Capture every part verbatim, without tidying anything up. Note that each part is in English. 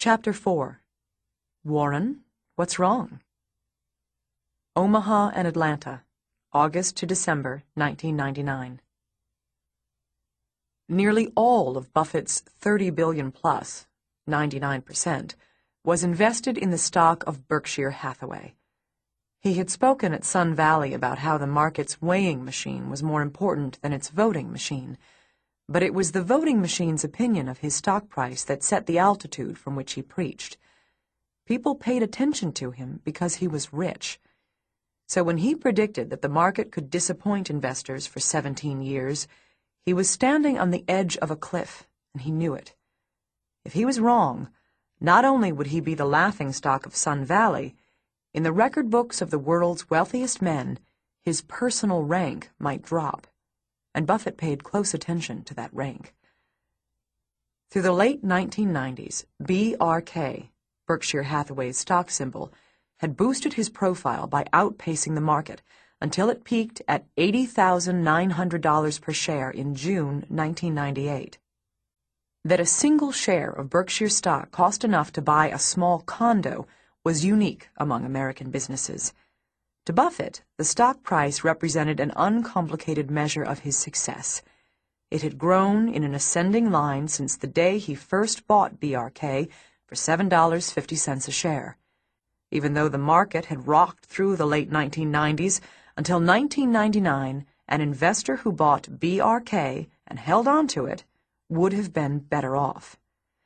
Chapter four. Warren, What's Wrong? Omaha and Atlanta, August to December nineteen ninety-nine. Nearly all of Buffett's thirty billion dollars plus, ninety-nine percent, was invested in the stock of Berkshire Hathaway. He had spoken at Sun Valley about how the market's weighing machine was more important than its voting machine, but it was the voting machine's opinion of his stock price that set the altitude from which he preached. People paid attention to him because he was rich. So when he predicted that the market could disappoint investors for seventeen years, he was standing on the edge of a cliff, and he knew it. If he was wrong, not only would he be the laughingstock of Sun Valley, in the record books of the world's wealthiest men, his personal rank might drop, and Buffett paid close attention to that rank. Through the late nineteen nineties, B R K, Berkshire Hathaway's stock symbol, had boosted his profile by outpacing the market until it peaked at eighty thousand nine hundred dollars per share in June nineteen ninety-eight. That a single share of Berkshire stock cost enough to buy a small condo was unique among American businesses. To Buffett, the stock price represented an uncomplicated measure of his success. It had grown in an ascending line since the day he first bought B R K for seven dollars and fifty cents a share. Even though the market had rocked through the late nineteen nineties, until nineteen ninety-nine, an investor who bought B R K and held on to it would have been better off.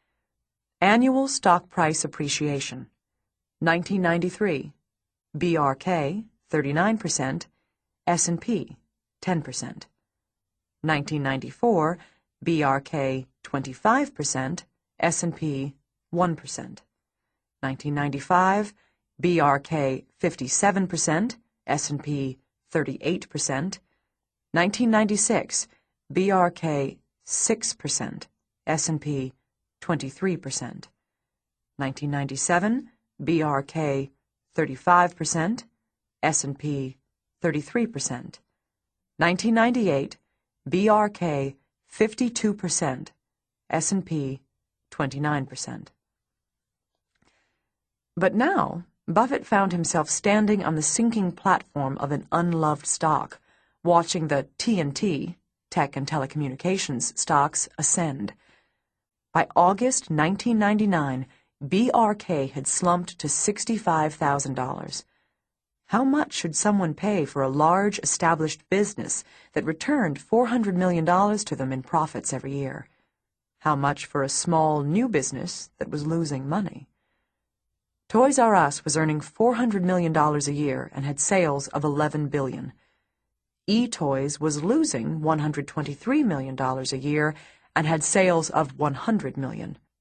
Annual stock price appreciation. nineteen ninety-three, B R K, thirty-nine percent, S and P, ten percent. nineteen ninety-four, B R K, twenty-five percent, S and P, one percent. nineteen ninety-five, B R K, fifty-seven percent, S and P, thirty-eight percent. nineteen ninety-six, B R K, six percent, S and P, twenty-three percent. nineteen ninety-seven, B R K, thirty-five percent, S and P, thirty-three percent. nineteen ninety-eight, B R K, fifty-two percent, S and P, twenty-nine percent. But now, Buffett found himself standing on the sinking platform of an unloved stock, watching the T and T, tech and telecommunications stocks, ascend. By August nineteen ninety-nine, B R K had slumped to sixty-five thousand dollars. How much should someone pay for a large, established business that returned four hundred million dollars to them in profits every year? How much for a small, new business that was losing money? Toys R Us was earning four hundred million dollars a year and had sales of eleven billion dollars. E-Toys was losing one hundred twenty-three million dollars a year and had sales of one hundred million dollars.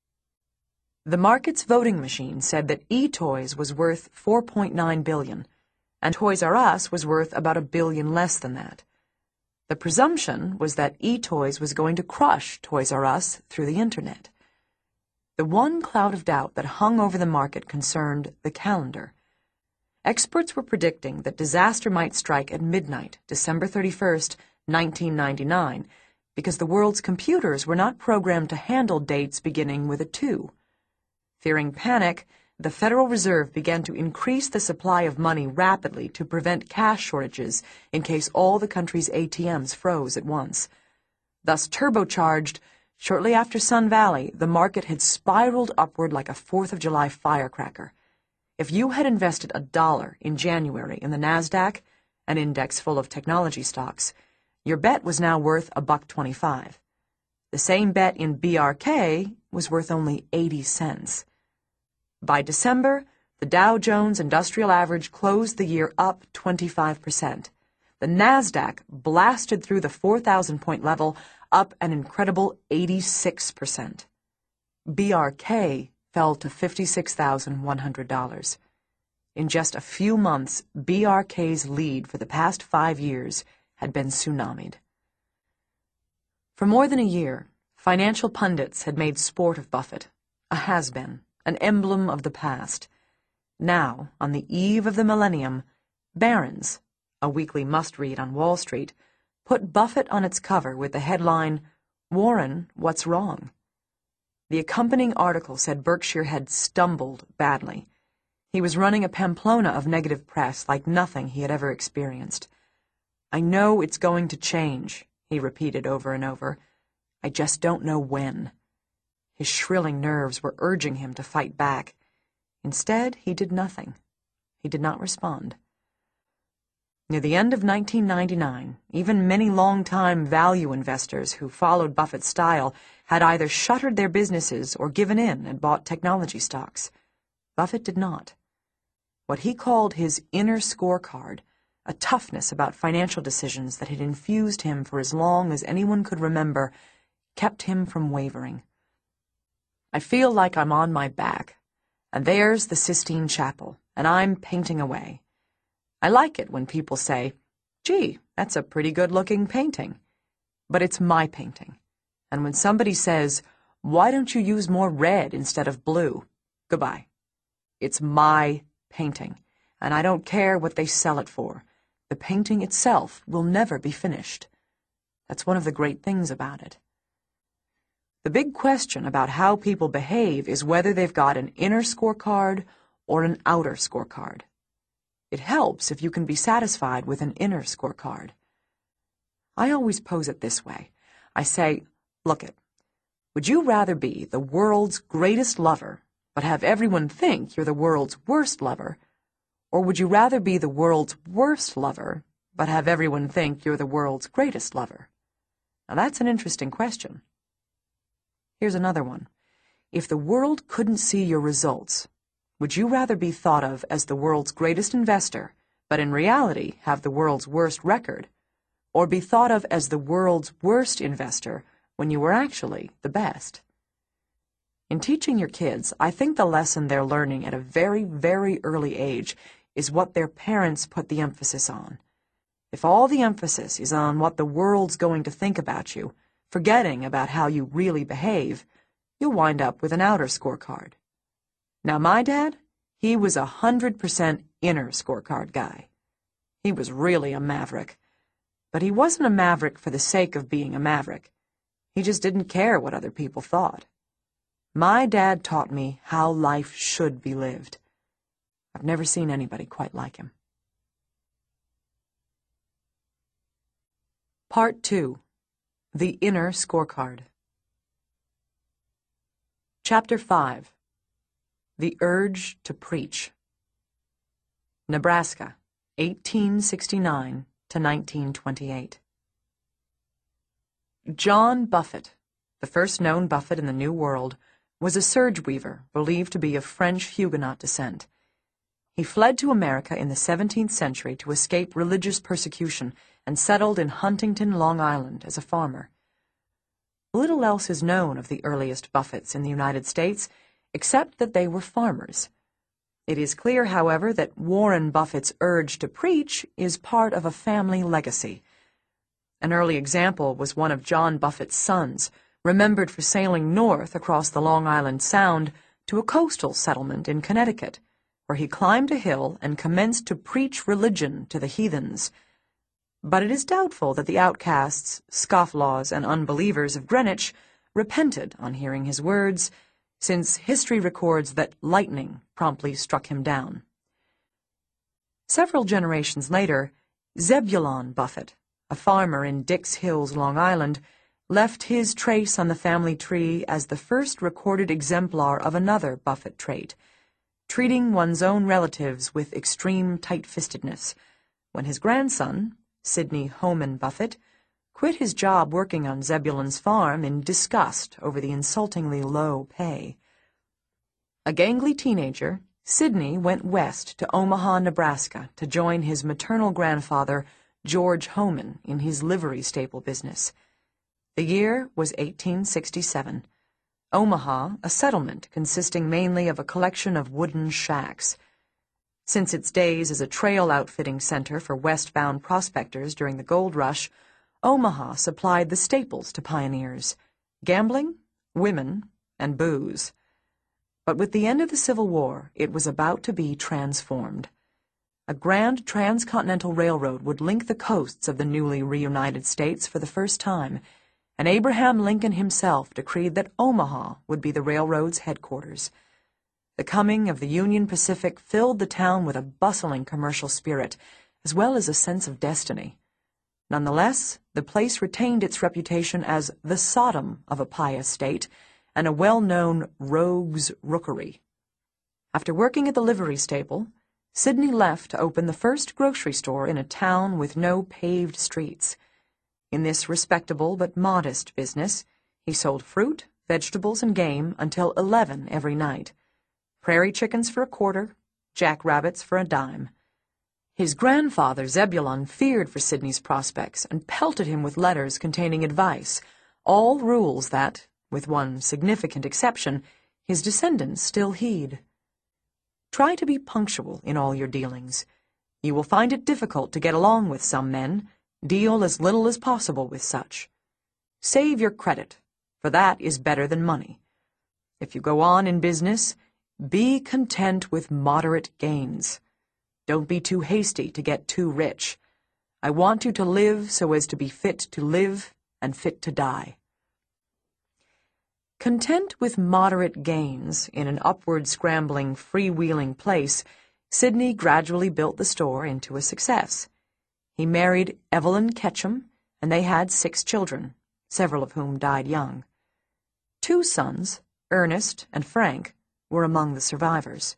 The market's voting machine said that E-Toys was worth four point nine billion dollars, and Toys R Us was worth about a billion less than that. The presumption was that E-Toys was going to crush Toys R Us through the Internet. The one cloud of doubt that hung over the market concerned the calendar. Experts were predicting that disaster might strike at midnight, December thirty-first, nineteen ninety-nine, because the world's computers were not programmed to handle dates beginning with a two. Fearing panic, the Federal Reserve began to increase the supply of money rapidly to prevent cash shortages in case all the country's A T Ms froze at once. Thus turbocharged, shortly after Sun Valley, the market had spiraled upward like a Fourth of July firecracker. If you had invested a dollar in January in the NASDAQ, an index full of technology stocks, your bet was now worth a buck twenty-five. The same bet in B R K was worth only eighty cents. By December, the Dow Jones Industrial Average closed the year up twenty-five percent. The NASDAQ blasted through the four thousand point level, up an incredible eighty-six percent. B R K fell to fifty-six thousand one hundred dollars. In just a few months, B R K's lead for the past five years had been tsunamied. For more than a year, financial pundits had made sport of Buffett, a has-been, an emblem of the past. Now, on the eve of the millennium, Barron's, a weekly must-read on Wall Street, put Buffett on its cover with the headline, "Warren, What's Wrong?" The accompanying article said Berkshire had stumbled badly. He was running a Pamplona of negative press like nothing he had ever experienced. "I know it's going to change," he repeated over and over. "I just don't know when." His shrilling nerves were urging him to fight back. Instead, he did nothing. He did not respond. Near the end of nineteen ninety-nine, even many long-time value investors who followed Buffett's style had either shuttered their businesses or given in and bought technology stocks. Buffett did not. What he called his inner scorecard, a toughness about financial decisions that had infused him for as long as anyone could remember, kept him from wavering. "I feel like I'm on my back, and there's the Sistine Chapel, and I'm painting away. I like it when people say, 'Gee, that's a pretty good-looking painting.' But it's my painting. And when somebody says, 'Why don't you use more red instead of blue?' Goodbye. It's my painting, and I don't care what they sell it for. The painting itself will never be finished. That's one of the great things about it. The big question about how people behave is whether they've got an inner scorecard or an outer scorecard. It helps if you can be satisfied with an inner scorecard. I always pose it this way. I say, look it, would you rather be the world's greatest lover, but have everyone think you're the world's worst lover, or would you rather be the world's worst lover, but have everyone think you're the world's greatest lover? Now that's an interesting question. Here's another one. If the world couldn't see your results, would you rather be thought of as the world's greatest investor, but in reality have the world's worst record, or be thought of as the world's worst investor when you were actually the best? In teaching your kids, I think the lesson they're learning at a very, very early age is what their parents put the emphasis on. If all the emphasis is on what the world's going to think about you, forgetting about how you really behave, you'll wind up with an outer scorecard. Now, my dad, he was a hundred percent inner scorecard guy. He was really a maverick. But he wasn't a maverick for the sake of being a maverick. He just didn't care what other people thought. My dad taught me how life should be lived. I've never seen anybody quite like him. Part two. The Inner Scorecard. Chapter five. The Urge to Preach. Nebraska, eighteen sixty-nine to nineteen twenty-eight. John Buffett, the first known Buffett in the New World, was a serge weaver believed to be of French Huguenot descent. He fled to America in the seventeenth century to escape religious persecution and settled in Huntington, Long Island, as a farmer. Little else is known of the earliest Buffetts in the United States, except that they were farmers. It is clear, however, that Warren Buffett's urge to preach is part of a family legacy. An early example was one of John Buffett's sons, remembered for sailing north across the Long Island Sound to a coastal settlement in Connecticut, where he climbed a hill and commenced to preach religion to the heathens. But it is doubtful that the outcasts, scofflaws, and unbelievers of Greenwich repented on hearing his words, since history records that lightning promptly struck him down. Several generations later, Zebulon Buffett, a farmer in Dix Hills, Long Island, left his trace on the family tree as the first recorded exemplar of another Buffett trait, treating one's own relatives with extreme tight-fistedness, when his grandson, Sidney Homan Buffett, quit his job working on Zebulon's farm in disgust over the insultingly low pay. A gangly teenager, Sidney went west to Omaha, Nebraska, to join his maternal grandfather, George Homan, in his livery stable business. The year was eighteen sixty-seven. Omaha, a settlement consisting mainly of a collection of wooden shacks. Since its days as a trail outfitting center for westbound prospectors during the gold rush, Omaha supplied the staples to pioneers: gambling, women, and booze. But with the end of the Civil War, it was about to be transformed. A grand transcontinental railroad would link the coasts of the newly reunited states for the first time, and Abraham Lincoln himself decreed that Omaha would be the railroad's headquarters. The coming of the Union Pacific filled the town with a bustling commercial spirit, as well as a sense of destiny. Nonetheless, the place retained its reputation as the Sodom of a pious state and a well-known rogue's rookery. After working at the livery stable, Sidney left to open the first grocery store in a town with no paved streets. In this respectable but modest business, he sold fruit, vegetables, and game until eleven every night. Prairie chickens for a quarter, jackrabbits for a dime. His grandfather, Zebulon, feared for Sidney's prospects and pelted him with letters containing advice, all rules that, with one significant exception, his descendants still heed. Try to be punctual in all your dealings. You will find it difficult to get along with some men. Deal as little as possible with such. Save your credit, for that is better than money. If you go on in business, be content with moderate gains. Don't be too hasty to get too rich. I want you to live so as to be fit to live and fit to die. Content with moderate gains in an upward-scrambling, freewheeling place, Sidney gradually built the store into a success. He married Evelyn Ketchum, and they had six children, several of whom died young. Two sons, Ernest and Frank, were among the survivors.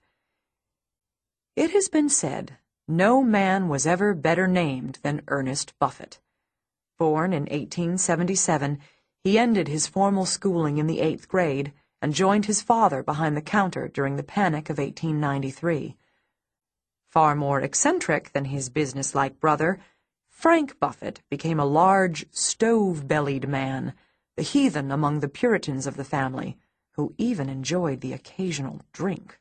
It has been said, no man was ever better named than Ernest Buffett. Born in eighteen seventy-seven, he ended his formal schooling in the eighth grade and joined his father behind the counter during the Panic of eighteen ninety-three. Far more eccentric than his business-like brother, Frank Buffett became a large, stove-bellied man, the heathen among the Puritans of the family, who even enjoyed the occasional drink.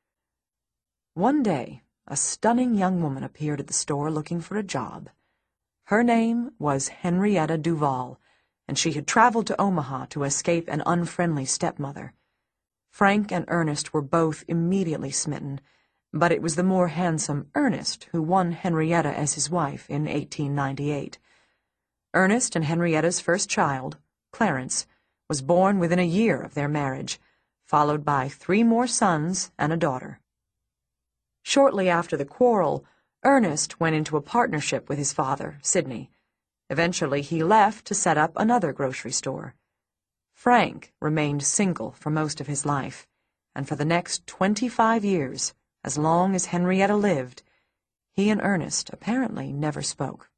One day, a stunning young woman appeared at the store looking for a job. Her name was Henrietta Duval, and she had traveled to Omaha to escape an unfriendly stepmother. Frank and Ernest were both immediately smitten, but it was the more handsome Ernest who won Henrietta as his wife in eighteen ninety-eight. Ernest and Henrietta's first child, Clarence, was born within a year of their marriage, followed by three more sons and a daughter. Shortly after the quarrel, Ernest went into a partnership with his father, Sidney. Eventually, he left to set up another grocery store. Frank remained single for most of his life, and for the next twenty-five years, as long as Henrietta lived, he and Ernest apparently never spoke.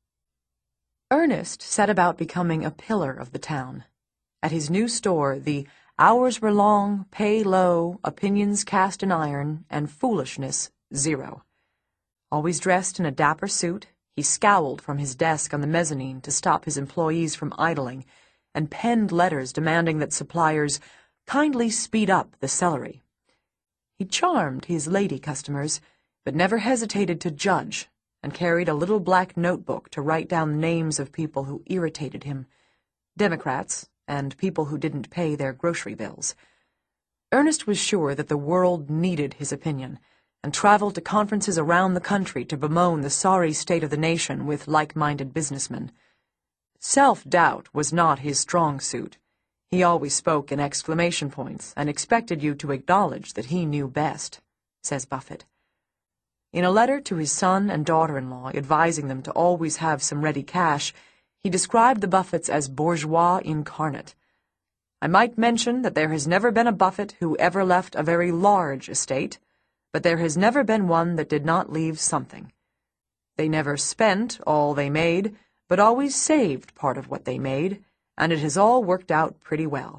Ernest set about becoming a pillar of the town. At his new store, the hours were long, pay low, opinions cast in iron, and foolishness zero. Always dressed in a dapper suit, he scowled from his desk on the mezzanine to stop his employees from idling, and penned letters demanding that suppliers kindly speed up the celery. He charmed his lady customers, but never hesitated to judge, and carried a little black notebook to write down the names of people who irritated him, Democrats, and people who didn't pay their grocery bills. Ernest was sure that the world needed his opinion, and traveled to conferences around the country to bemoan the sorry state of the nation with like-minded businessmen. Self-doubt was not his strong suit. He always spoke in exclamation points and expected you to acknowledge that he knew best, says Buffett. In a letter to his son and daughter-in-law advising them to always have some ready cash, he described the Buffetts as bourgeois incarnate. I might mention that there has never been a Buffett who ever left a very large estate, but there has never been one that did not leave something. They never spent all they made, but always saved part of what they made, and it has all worked out pretty well.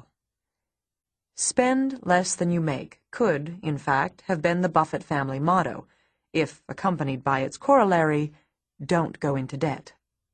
Spend less than you make could, in fact, have been the Buffett family motto, if accompanied by its corollary, don't go into debt.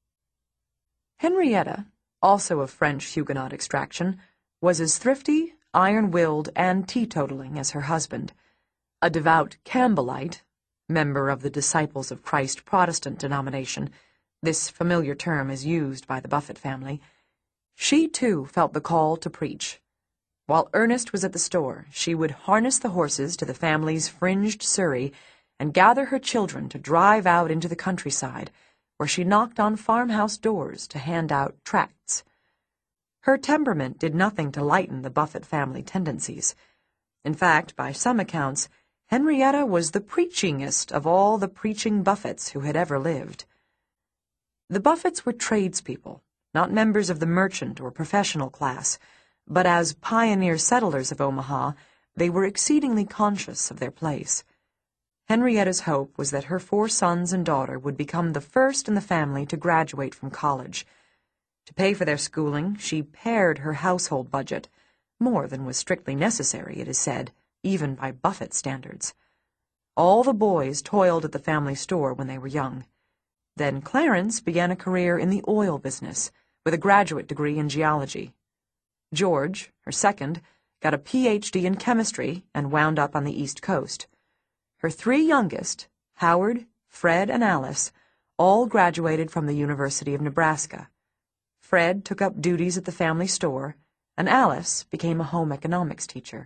Henrietta, also of French Huguenot extraction, was as thrifty, iron-willed, and teetotaling as her husband. A devout Campbellite, member of the Disciples of Christ Protestant denomination, this familiar term is used by the Buffett family, she too felt the call to preach. While Ernest was at the store, she would harness the horses to the family's fringed surrey and gather her children to drive out into the countryside, where she knocked on farmhouse doors to hand out tracts. Her temperament did nothing to lighten the Buffett family tendencies. In fact, by some accounts, Henrietta was the preachingest of all the preaching Buffetts who had ever lived. The Buffetts were tradespeople, not members of the merchant or professional class, but as pioneer settlers of Omaha, they were exceedingly conscious of their place. Henrietta's hope was that her four sons and daughter would become the first in the family to graduate from college. To pay for their schooling, she pared her household budget, more than was strictly necessary, it is said, even by Buffett standards. All the boys toiled at the family store when they were young. Then Clarence began a career in the oil business, with a graduate degree in geology. George, her second, got a P H D in chemistry and wound up on the East Coast. Her three youngest, Howard, Fred, and Alice, all graduated from the University of Nebraska. Fred took up duties at the family store, and Alice became a home economics teacher.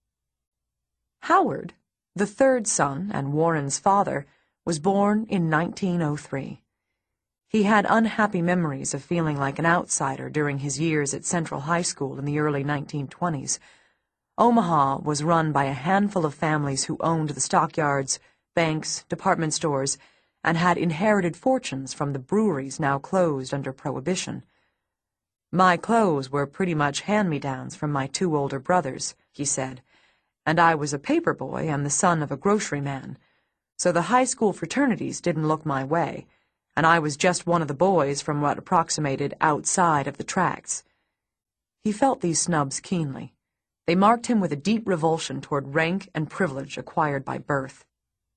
Howard, the third son and Warren's father, was born in nineteen oh three. He had unhappy memories of feeling like an outsider during his years at Central High School in the early nineteen twenties. Omaha was run by a handful of families who owned the stockyards, banks, department stores, and had inherited fortunes from the breweries now closed under Prohibition. "My clothes were pretty much hand-me-downs from my two older brothers," he said, "and I was a paper boy and the son of a grocery man, so the high school fraternities didn't look my way, and I was just one of the boys from what approximated outside of the tracts." He felt these snubs keenly. They marked him with a deep revulsion toward rank and privilege acquired by birth.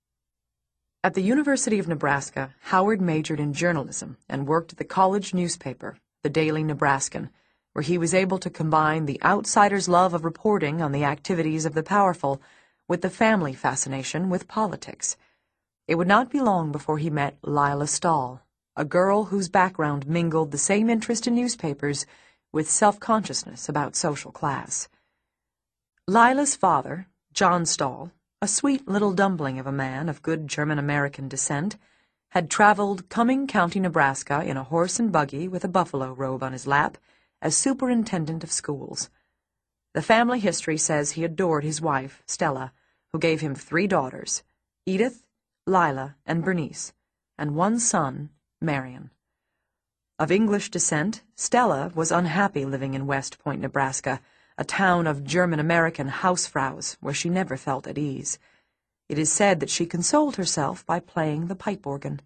At the University of Nebraska, Howard majored in journalism and worked at the college newspaper, the Daily Nebraskan, where he was able to combine the outsider's love of reporting on the activities of the powerful with the family fascination with politics. It would not be long before he met Lila Stahl, a girl whose background mingled the same interest in newspapers with self-consciousness about social class. Lila's father, John Stahl, a sweet little dumpling of a man of good German-American descent, had traveled Cumming County, Nebraska, in a horse and buggy with a buffalo robe on his lap as superintendent of schools. The family history says he adored his wife, Stella, who gave him three daughters, Edith, Lila, and Bernice, and one son, Marion. Of English descent, Stella was unhappy living in West Point, Nebraska, a town of German-American housefraus where she never felt at ease. It is said that she consoled herself by playing the pipe organ.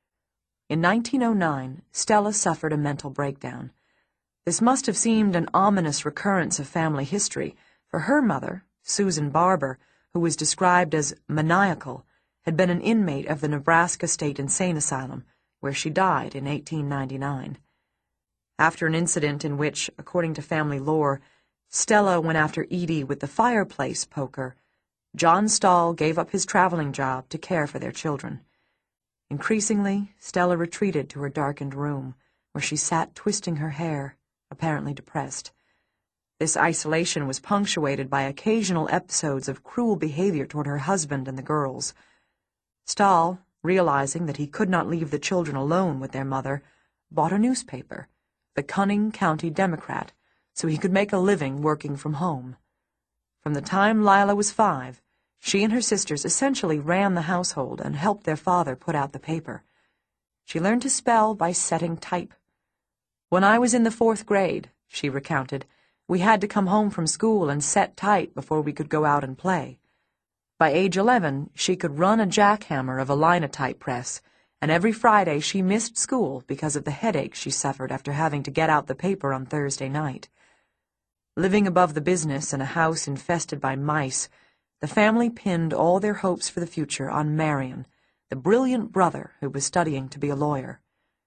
In nineteen oh nine, Stella suffered a mental breakdown. This must have seemed an ominous recurrence of family history, for her mother, Susan Barber, who was described as maniacal, had been an inmate of the Nebraska State Insane Asylum, where she died in eighteen ninety-nine. After an incident in which, according to family lore, Stella went after Edie with the fireplace poker, John Stahl gave up his traveling job to care for their children. Increasingly, Stella retreated to her darkened room, where she sat twisting her hair, apparently depressed. This isolation was punctuated by occasional episodes of cruel behavior toward her husband and the girls. Stahl, realizing that he could not leave the children alone with their mother, bought a newspaper, the Cumming County Democrat, so he could make a living working from home. From the time Lila was five, she and her sisters essentially ran the household and helped their father put out the paper. She learned to spell by setting type. "When I was in the fourth grade," she recounted, "we had to come home from school and set type before we could go out and play. By age eleven, she could run a jackhammer of a linotype press, and every Friday she missed school because of the headache she suffered after having to get out the paper on Thursday night." Living above the business in a house infested by mice, the family pinned all their hopes for the future on Marion, the brilliant brother who was studying to be a lawyer.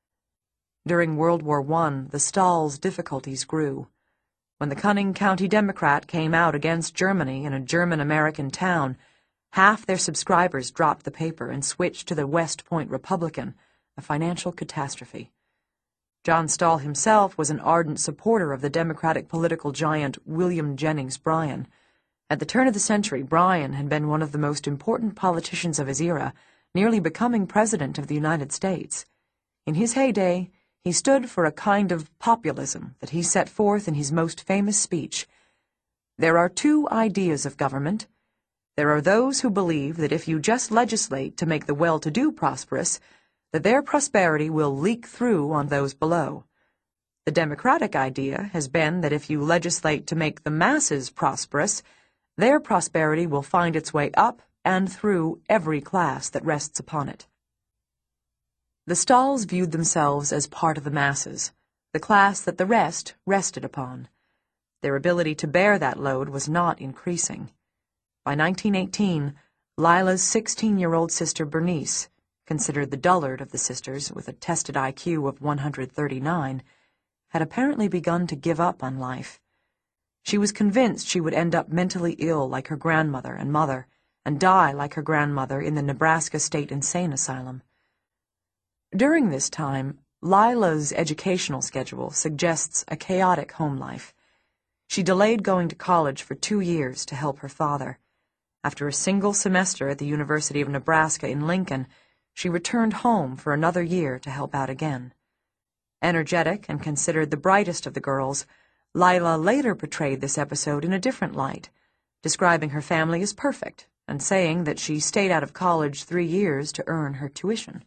During World War One, the Stahls' difficulties grew. When the Cumming County Democrat came out against Germany in a German-American town, half their subscribers dropped the paper and switched to the West Point Republican, a financial catastrophe. John Stahl himself was an ardent supporter of the Democratic political giant William Jennings Bryan. At the turn of the century, Bryan had been one of the most important politicians of his era, nearly becoming President of the United States. In his heyday, He stood for a kind of populism that he set forth in his most famous speech. There are two ideas of government. There are those who believe that if you just legislate to make the well-to-do prosperous, that their prosperity will leak through on those below. The democratic idea has been that if you legislate to make the masses prosperous, their prosperity will find its way up and through every class that rests upon it. The Stalls viewed themselves as part of the masses, the class that the rest rested upon. Their ability to bear that load was not increasing. By nineteen eighteen, Lila's sixteen-year-old sister Bernice, considered the dullard of the sisters with a tested I Q of one hundred thirty-nine, had apparently begun to give up on life. She was convinced she would end up mentally ill like her grandmother and mother, and die like her grandmother in the Nebraska State Insane Asylum. During this time, Lila's educational schedule suggests a chaotic home life. She delayed going to college for two years to help her father. After a single semester at the University of Nebraska in Lincoln, she returned home for another year to help out again. Energetic and considered the brightest of the girls, Lila later portrayed this episode in a different light, describing her family as perfect and saying that she stayed out of college three years to earn her tuition.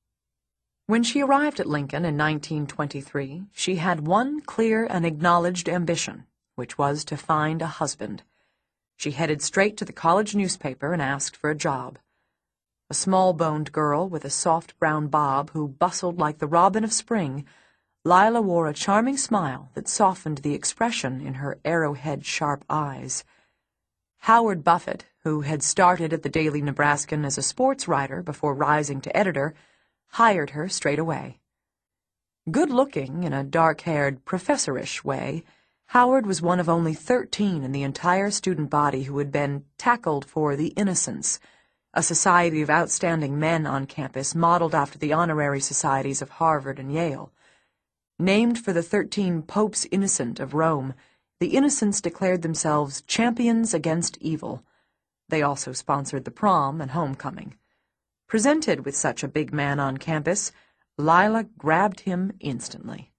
When she arrived at Lincoln in nineteen twenty-three, she had one clear and acknowledged ambition, which was to find a husband. She headed straight to the college newspaper and asked for a job. A small-boned girl with a soft brown bob who bustled like the robin of spring, Lila wore a charming smile that softened the expression in her arrowhead-sharp eyes. Howard Buffett, who had started at the Daily Nebraskan as a sports writer before rising to editor, hired her straight away. Good-looking in a dark-haired, professorish way, Howard was one of only thirteen in the entire student body who had been tackled for the Innocents, a society of outstanding men on campus modeled after the honorary societies of Harvard and Yale. Named for the thirteen popes innocent of Rome, the Innocents declared themselves champions against evil. They also sponsored the prom and homecoming. Presented with such a big man on campus, Lila grabbed him instantly.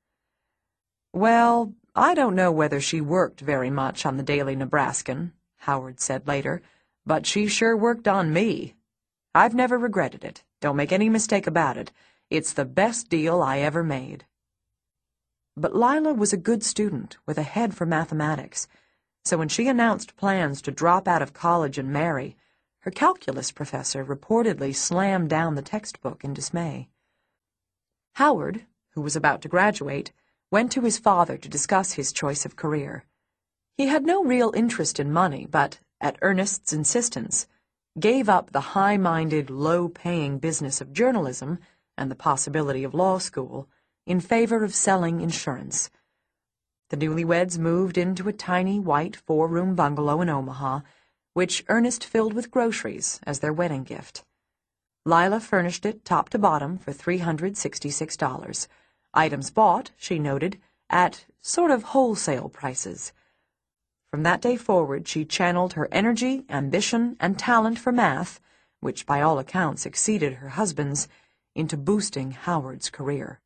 "Well, I don't know whether she worked very much on the Daily Nebraskan," Howard said later, "but she sure worked on me. I've never regretted it. Don't make any mistake about it. It's the best deal I ever made." But Lila was a good student with a head for mathematics, so when she announced plans to drop out of college and marry, her calculus professor reportedly slammed down the textbook in dismay. Howard, who was about to graduate, went to his father to discuss his choice of career. He had no real interest in money, but, at Ernest's insistence, gave up the high-minded, low-paying business of journalism and the possibility of law school in favor of selling insurance. The newlyweds moved into a tiny white four-room bungalow in Omaha, which Ernest filled with groceries as their wedding gift. Lila furnished it top to bottom for three hundred sixty-six dollars. Items bought, she noted, at sort of wholesale prices. From that day forward, she channeled her energy, ambition, and talent for math, which by all accounts exceeded her husband's, into boosting Howard's career.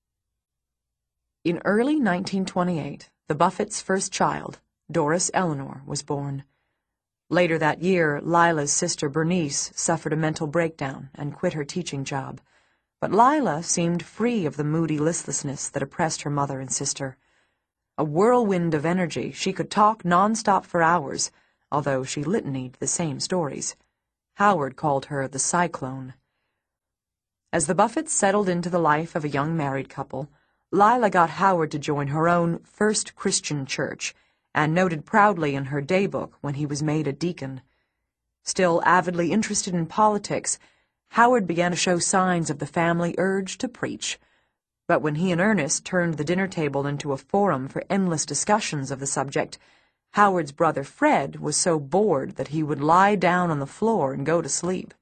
In early nineteen twenty-eight, the Buffetts' first child, Doris Eleanor, was born. Later that year, Lila's sister Bernice suffered a mental breakdown and quit her teaching job, but Lila seemed free of the moody listlessness that oppressed her mother and sister. A whirlwind of energy, she could talk nonstop for hours, although she litanied the same stories. Howard called her the Cyclone. As the Buffetts settled into the life of a young married couple, Lila got Howard to join her own First Christian Church, and noted proudly in her daybook when he was made a deacon. Still avidly interested in politics, Howard began to show signs of the family urge to preach. But when he and Ernest turned the dinner table into a forum for endless discussions of the subject, Howard's brother Fred was so bored that he would lie down on the floor and go to sleep.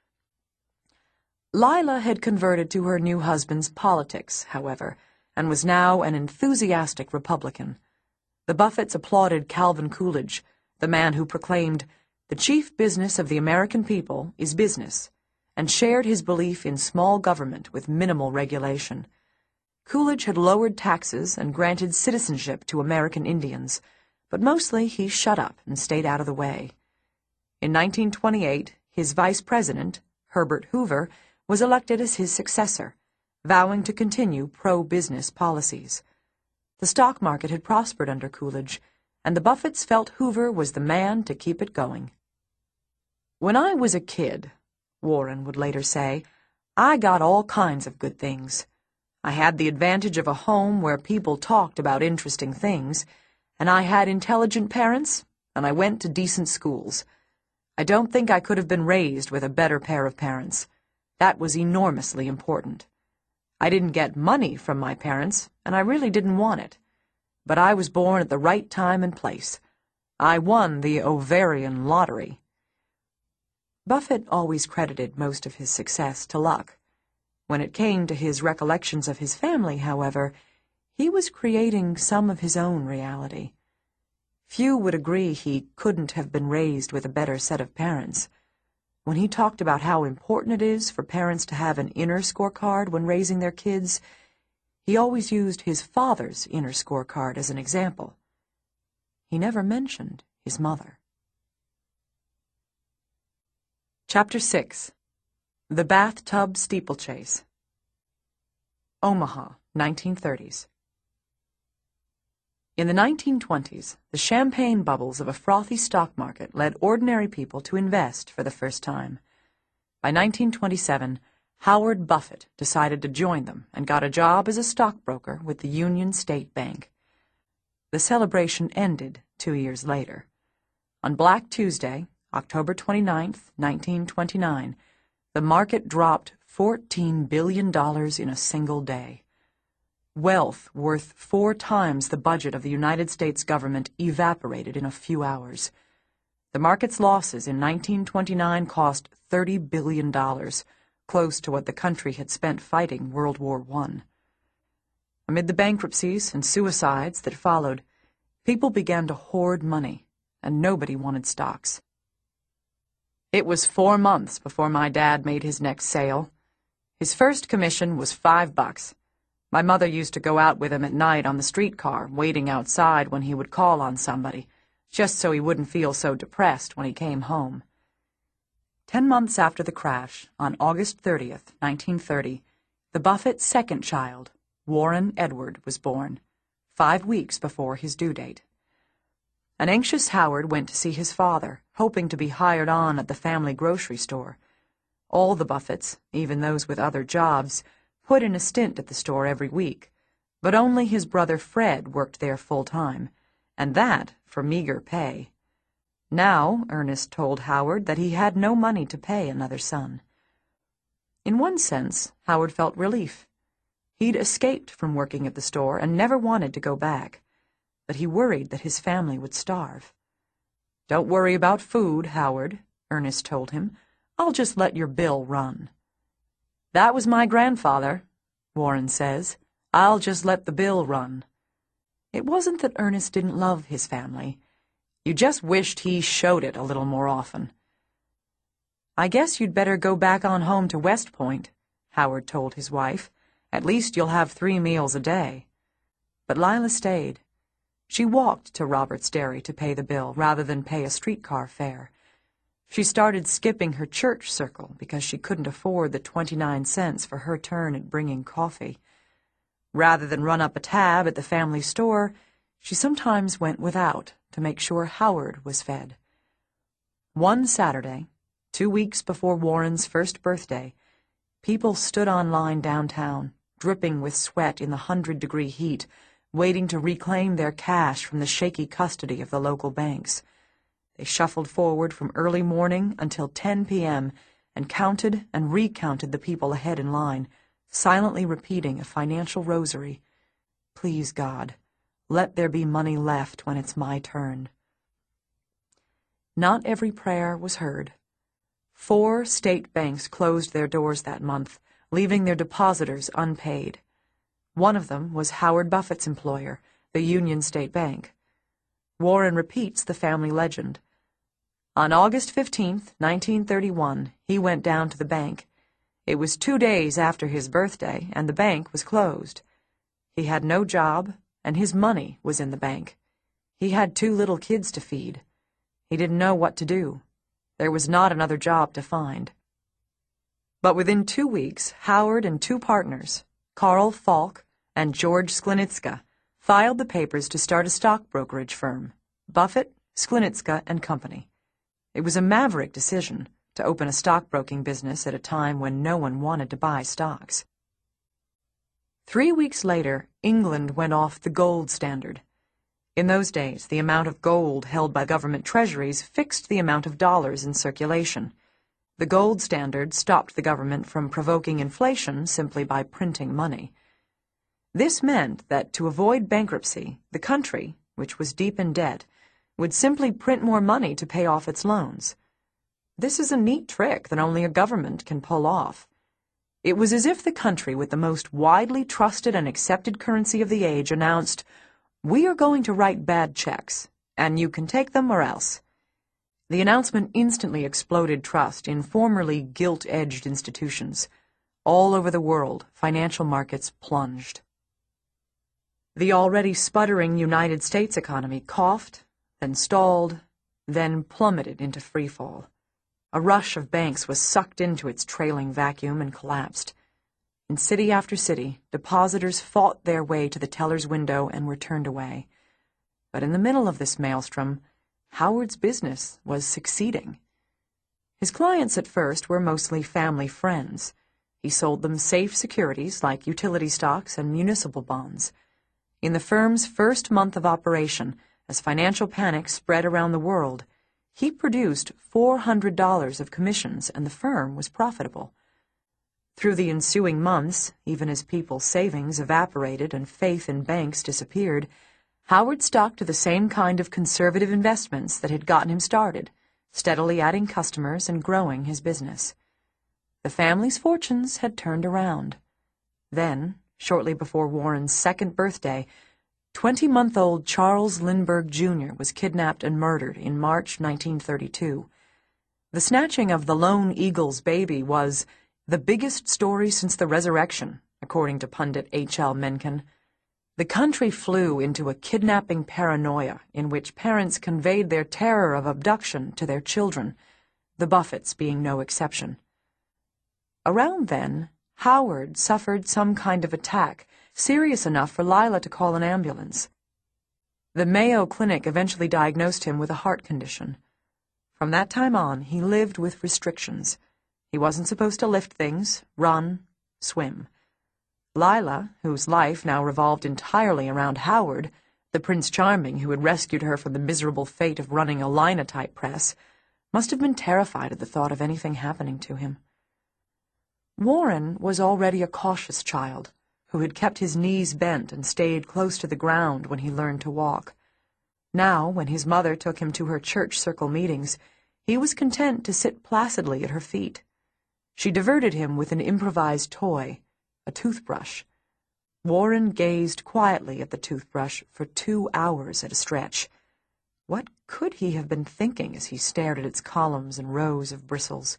Lila had converted to her new husband's politics, however, and was now an enthusiastic Republican. The Buffetts applauded Calvin Coolidge, the man who proclaimed, "The chief business of the American people is business," and shared his belief in small government with minimal regulation. Coolidge had lowered taxes and granted citizenship to American Indians, but mostly he shut up and stayed out of the way. In nineteen twenty-eight, his vice president, Herbert Hoover, was elected as his successor, vowing to continue pro-business policies. The stock market had prospered under Coolidge, and the Buffetts felt Hoover was the man to keep it going. "When I was a kid," Warren would later say, "I got all kinds of good things. I had the advantage of a home where people talked about interesting things, and I had intelligent parents, and I went to decent schools. I don't think I could have been raised with a better pair of parents. That was enormously important. I didn't get money from my parents, and I really didn't want it. But I was born at the right time and place. I won the ovarian lottery." Buffett always credited most of his success to luck. When it came to his recollections of his family, however, he was creating some of his own reality. Few would agree he couldn't have been raised with a better set of parents. When he talked about how important it is for parents to have an inner scorecard when raising their kids, he always used his father's inner scorecard as an example. He never mentioned his mother. Chapter six. The Bathtub Steeplechase. Omaha, nineteen thirties. In the nineteen twenties, the champagne bubbles of a frothy stock market led ordinary people to invest for the first time. By nineteen twenty-seven, Howard Buffett decided to join them and got a job as a stockbroker with the Union State Bank. The celebration ended two years later. On Black Tuesday, October twenty-ninth, nineteen twenty-nine, the market dropped fourteen billion dollars in a single day. Wealth worth four times the budget of the United States government evaporated in a few hours. The market's losses in nineteen twenty-nine cost thirty billion dollars, close to what the country had spent fighting World War One. Amid the bankruptcies and suicides that followed, people began to hoard money, and nobody wanted stocks. It was four months before my dad made his next sale. His first commission was five bucks. My mother used to go out with him at night on the streetcar, waiting outside when he would call on somebody, just so he wouldn't feel so depressed when he came home. Ten months after the crash, on August thirtieth, nineteen thirty, the Buffett's second child, Warren Edward, was born, five weeks before his due date. An anxious Howard went to see his father, hoping to be hired on at the family grocery store. All the Buffetts, even those with other jobs, put in a stint at the store every week, but only his brother Fred worked there full-time, and that for meager pay. Now Ernest told Howard that he had no money to pay another son. In one sense, Howard felt relief. He'd escaped from working at the store and never wanted to go back, but he worried that his family would starve. "Don't worry about food, Howard," Ernest told him. "I'll just let your bill run." "That was my grandfather," Warren says. "I'll just let the bill run." It wasn't that Ernest didn't love his family. You just wished he showed it a little more often. "I guess you'd better go back on home to West Point," Howard told his wife. "At least you'll have three meals a day." But Lila stayed. She walked to Robert's Dairy to pay the bill rather than pay a streetcar fare. She started skipping her church circle because she couldn't afford the twenty-nine cents for her turn at bringing coffee. Rather than run up a tab at the family store, she sometimes went without to make sure Howard was fed. One Saturday, two weeks before Warren's first birthday, people stood on line downtown, dripping with sweat in the hundred-degree heat, waiting to reclaim their cash from the shaky custody of the local banks. They shuffled forward from early morning until ten p m and counted and recounted the people ahead in line, silently repeating a financial rosary. "Please, God, let there be money left when it's my turn." Not every prayer was heard. Four state banks closed their doors that month, leaving their depositors unpaid. One of them was Howard Buffett's employer, the Union State Bank. Warren repeats the family legend. On August fifteenth, nineteen thirty-one, he went down to the bank. It was two days after his birthday, and the bank was closed. He had no job, and his money was in the bank. He had two little kids to feed. He didn't know what to do. There was not another job to find. But within two weeks, Howard and two partners, Carl Falk and George Sklinitska, filed the papers to start a stock brokerage firm, Buffett, Sklinitska and Company. It was a maverick decision to open a stockbroking business at a time when no one wanted to buy stocks. Three weeks later, England went off the gold standard. In those days, the amount of gold held by government treasuries fixed the amount of dollars in circulation. The gold standard stopped the government from provoking inflation simply by printing money. This meant that to avoid bankruptcy, the country, which was deep in debt, would simply print more money to pay off its loans. This is a neat trick that only a government can pull off. It was as if the country with the most widely trusted and accepted currency of the age announced, "We are going to write bad checks, and you can take them or else." The announcement instantly exploded trust in formerly gilt-edged institutions. All over the world, financial markets plunged. The already sputtering United States economy coughed, then stalled, then plummeted into freefall. A rush of banks was sucked into its trailing vacuum and collapsed. In city after city, depositors fought their way to the teller's window and were turned away. But in the middle of this maelstrom, Howard's business was succeeding. His clients at first were mostly family friends. He sold them safe securities like utility stocks and municipal bonds. In the firm's first month of operation, as financial panic spread around the world, he produced four hundred dollars of commissions, and the firm was profitable. Through the ensuing months, even as people's savings evaporated and faith in banks disappeared, Howard stuck to the same kind of conservative investments that had gotten him started, steadily adding customers and growing his business. The family's fortunes had turned around. Then, shortly before Warren's second birthday, twenty-month-old Charles Lindbergh, Junior was kidnapped and murdered in March nineteen thirty-two. The snatching of the Lone Eagle's baby was the biggest story since the resurrection, according to pundit H L Mencken. The country flew into a kidnapping paranoia in which parents conveyed their terror of abduction to their children, the Buffetts being no exception. Around then, Howard suffered some kind of attack, serious enough for Lila to call an ambulance. The Mayo Clinic eventually diagnosed him with a heart condition. From that time on, he lived with restrictions. He wasn't supposed to lift things, run, swim. Lila, whose life now revolved entirely around Howard, the Prince Charming who had rescued her from the miserable fate of running a linotype press, must have been terrified at the thought of anything happening to him. Warren was already a cautious child, who had kept his knees bent and stayed close to the ground when he learned to walk. Now, when his mother took him to her church circle meetings, he was content to sit placidly at her feet. She diverted him with an improvised toy, a toothbrush. Warren gazed quietly at the toothbrush for two hours at a stretch. What could he have been thinking as he stared at its columns and rows of bristles?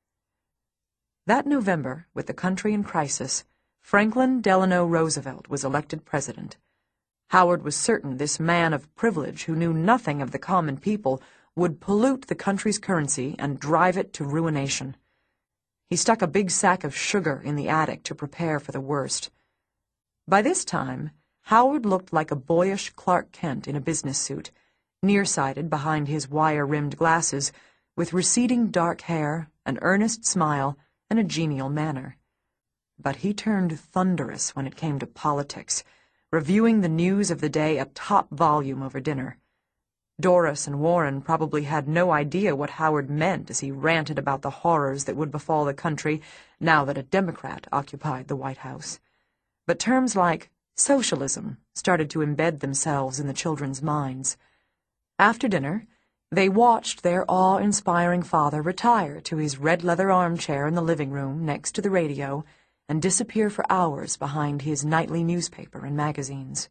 That November, with the country in crisis, Franklin Delano Roosevelt was elected president. Howard was certain this man of privilege who knew nothing of the common people would pollute the country's currency and drive it to ruination. He stuck a big sack of sugar in the attic to prepare for the worst. By this time, Howard looked like a boyish Clark Kent in a business suit, nearsighted behind his wire-rimmed glasses, with receding dark hair, an earnest smile, and a genial manner. But he turned thunderous when it came to politics, reviewing the news of the day at top volume over dinner. Doris and Warren probably had no idea what Howard meant as he ranted about the horrors that would befall the country now that a Democrat occupied the White House. But terms like socialism started to embed themselves in the children's minds. After dinner, they watched their awe-inspiring father retire to his red leather armchair in the living room next to the radio and disappear for hours behind his nightly newspaper and magazines.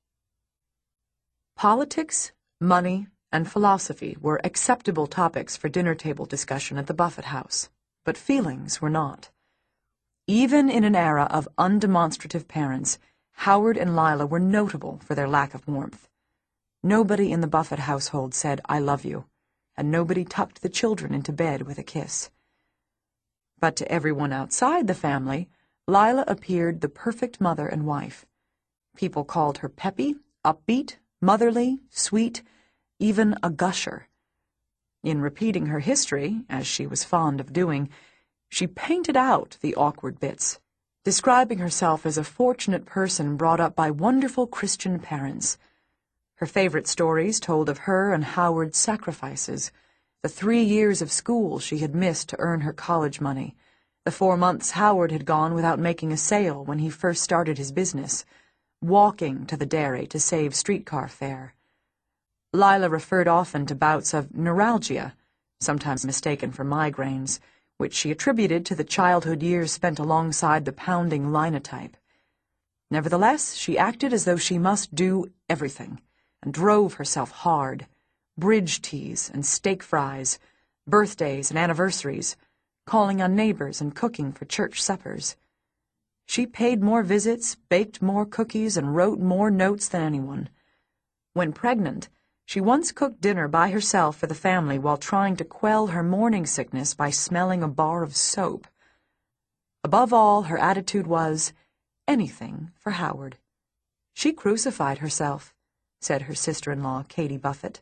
Politics, money, and philosophy were acceptable topics for dinner-table discussion at the Buffett house, but feelings were not. Even in an era of undemonstrative parents, Howard and Lila were notable for their lack of warmth. Nobody in the Buffett household said, "I love you," and nobody tucked the children into bed with a kiss. But to everyone outside the family, Lila appeared the perfect mother and wife. People called her peppy, upbeat, motherly, sweet, even a gusher. In repeating her history, as she was fond of doing, she painted out the awkward bits, describing herself as a fortunate person brought up by wonderful Christian parents. Her favorite stories told of her and Howard's sacrifices, the three years of school she had missed to earn her college money, the four months Howard had gone without making a sale when he first started his business, walking to the dairy to save streetcar fare. Lila referred often to bouts of neuralgia, sometimes mistaken for migraines, which she attributed to the childhood years spent alongside the pounding linotype. Nevertheless, she acted as though she must do everything, and drove herself hard. Bridge teas and steak fries, birthdays and anniversaries, calling on neighbors and cooking for church suppers. She paid more visits, baked more cookies, and wrote more notes than anyone. When pregnant, she once cooked dinner by herself for the family while trying to quell her morning sickness by smelling a bar of soap. Above all, her attitude was, anything for Howard. She crucified herself, said her sister-in-law, Katie Buffett.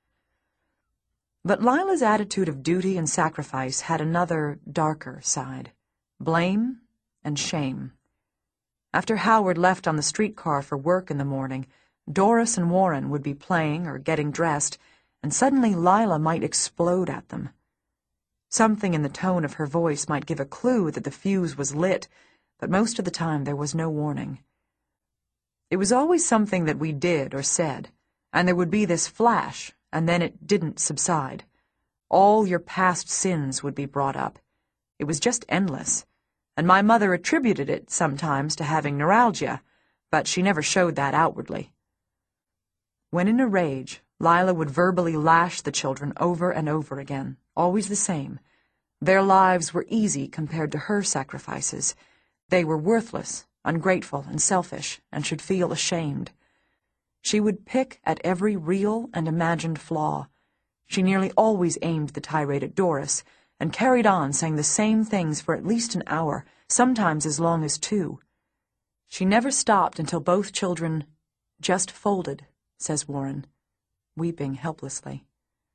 But Lila's attitude of duty and sacrifice had another, darker side, blame and shame. After Howard left on the streetcar for work in the morning, Doris and Warren would be playing or getting dressed, and suddenly Lila might explode at them. Something in the tone of her voice might give a clue that the fuse was lit, but most of the time there was no warning. It was always something that we did or said, and there would be this flash, and then it didn't subside. All your past sins would be brought up. It was just endless, and my mother attributed it sometimes to having neuralgia, but she never showed that outwardly. When in a rage, Lila would verbally lash the children over and over again, always the same. Their lives were easy compared to her sacrifices. They were worthless, ungrateful, and selfish, and should feel ashamed. She would pick at every real and imagined flaw. She nearly always aimed the tirade at Doris, and carried on saying the same things for at least an hour, sometimes as long as two. She never stopped until both children just folded, says Warren, weeping helplessly.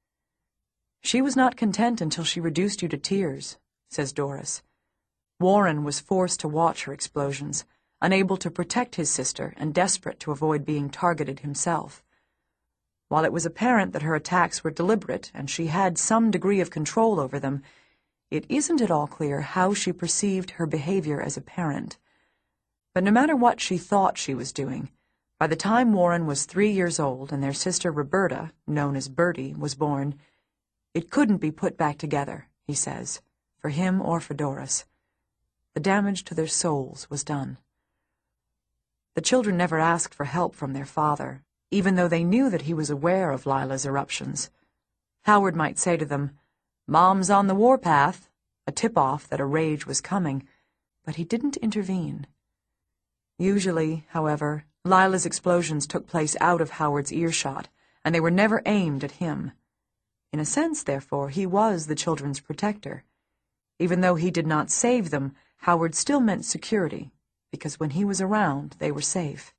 She was not content until she reduced you to tears, says Doris. Warren was forced to watch her explosions, unable to protect his sister and desperate to avoid being targeted himself. While it was apparent that her attacks were deliberate and she had some degree of control over them, it isn't at all clear how she perceived her behavior as a parent. But no matter what she thought she was doing, by the time Warren was three years old and their sister Roberta, known as Bertie, was born, it couldn't be put back together, he says, for him or for Doris. The damage to their souls was done. The children never asked for help from their father, even though they knew that he was aware of Lila's eruptions. Howard might say to them, "Mom's on the warpath," a tip-off that a rage was coming, but he didn't intervene. Usually, however, Lila's explosions took place out of Howard's earshot, and they were never aimed at him. In a sense, therefore, he was the children's protector. Even though he did not save them, Howard still meant security, because when he was around, they were safe.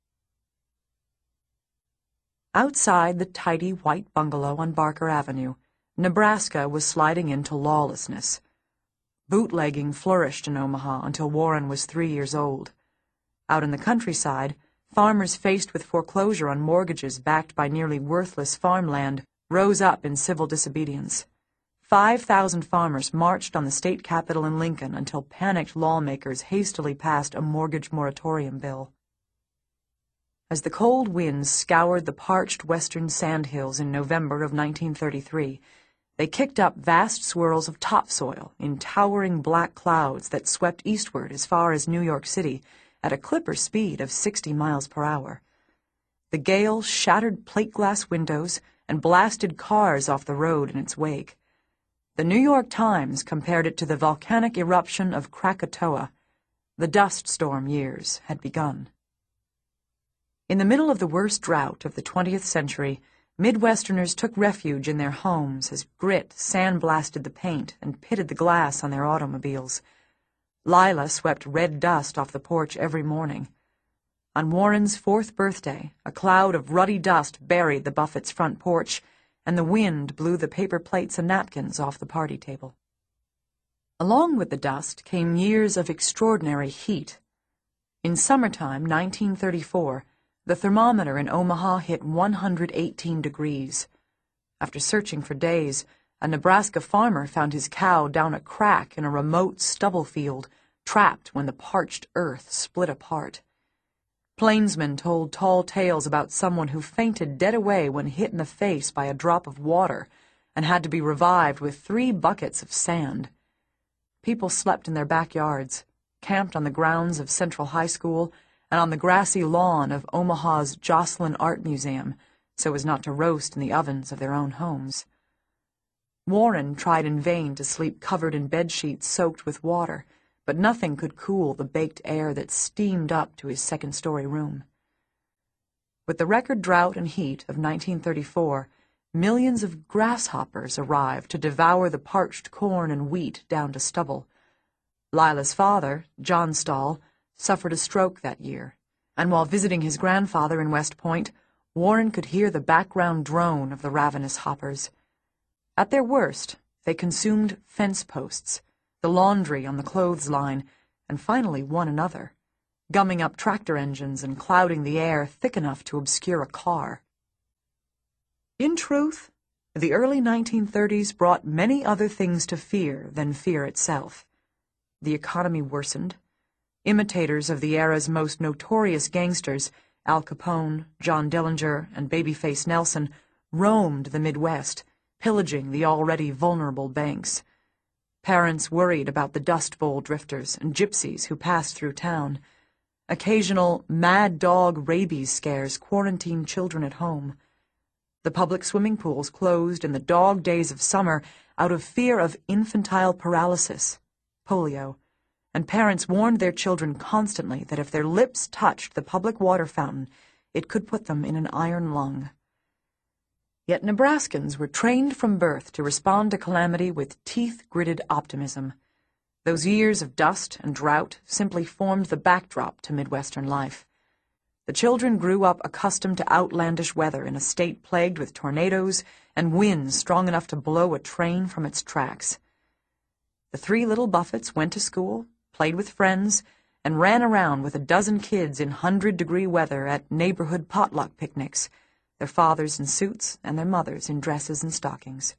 Outside the tidy white bungalow on Barker Avenue, Nebraska was sliding into lawlessness. Bootlegging flourished in Omaha until Warren was three years old. Out in the countryside, farmers faced with foreclosure on mortgages backed by nearly worthless farmland rose up in civil disobedience. Five thousand farmers marched on the state capitol in Lincoln until panicked lawmakers hastily passed a mortgage moratorium bill. As the cold winds scoured the parched western sandhills in November of nineteen thirty-three, they kicked up vast swirls of topsoil in towering black clouds that swept eastward as far as New York City at a clipper speed of sixty miles per hour. The gale shattered plate glass windows and blasted cars off the road in its wake. The New York Times compared it to the volcanic eruption of Krakatoa. The dust storm years had begun. In the middle of the worst drought of the twentieth century, Midwesterners took refuge in their homes as grit sandblasted the paint and pitted the glass on their automobiles. Lila swept red dust off the porch every morning. On Warren's fourth birthday, a cloud of ruddy dust buried the Buffetts' front porch, and the wind blew the paper plates and napkins off the party table. Along with the dust came years of extraordinary heat. In summertime, nineteen thirty-four, the thermometer in Omaha hit one hundred eighteen degrees. After searching for days, a Nebraska farmer found his cow down a crack in a remote stubble field, trapped when the parched earth split apart. Plainsmen told tall tales about someone who fainted dead away when hit in the face by a drop of water and had to be revived with three buckets of sand. People slept in their backyards, camped on the grounds of Central High School, and on the grassy lawn of Omaha's Joslyn Art Museum, so as not to roast in the ovens of their own homes. Warren tried in vain to sleep covered in bedsheets soaked with water, but nothing could cool the baked air that steamed up to his second-story room. With the record drought and heat of nineteen thirty-four, millions of grasshoppers arrived to devour the parched corn and wheat down to stubble. Lila's father, John Stahl, suffered a stroke that year, and while visiting his grandfather in West Point, Warren could hear the background drone of the ravenous hoppers. At their worst, they consumed fence posts, the laundry on the clothes line, and finally one another, gumming up tractor engines and clouding the air thick enough to obscure a car. In truth, the early nineteen thirties brought many other things to fear than fear itself. The economy worsened. Imitators of the era's most notorious gangsters, Al Capone, John Dillinger, and Babyface Nelson, roamed the Midwest, pillaging the already vulnerable banks. Parents worried about the Dust Bowl drifters and gypsies who passed through town. Occasional mad dog rabies scares quarantined children at home. The public swimming pools closed in the dog days of summer out of fear of infantile paralysis, polio, and parents warned their children constantly that if their lips touched the public water fountain, it could put them in an iron lung. Yet Nebraskans were trained from birth to respond to calamity with teeth-gritted optimism. Those years of dust and drought simply formed the backdrop to Midwestern life. The children grew up accustomed to outlandish weather in a state plagued with tornadoes and winds strong enough to blow a train from its tracks. The three little Buffetts went to school, played with friends, and ran around with a dozen kids in hundred-degree weather at neighborhood potluck picnics, their fathers in suits and their mothers in dresses and stockings.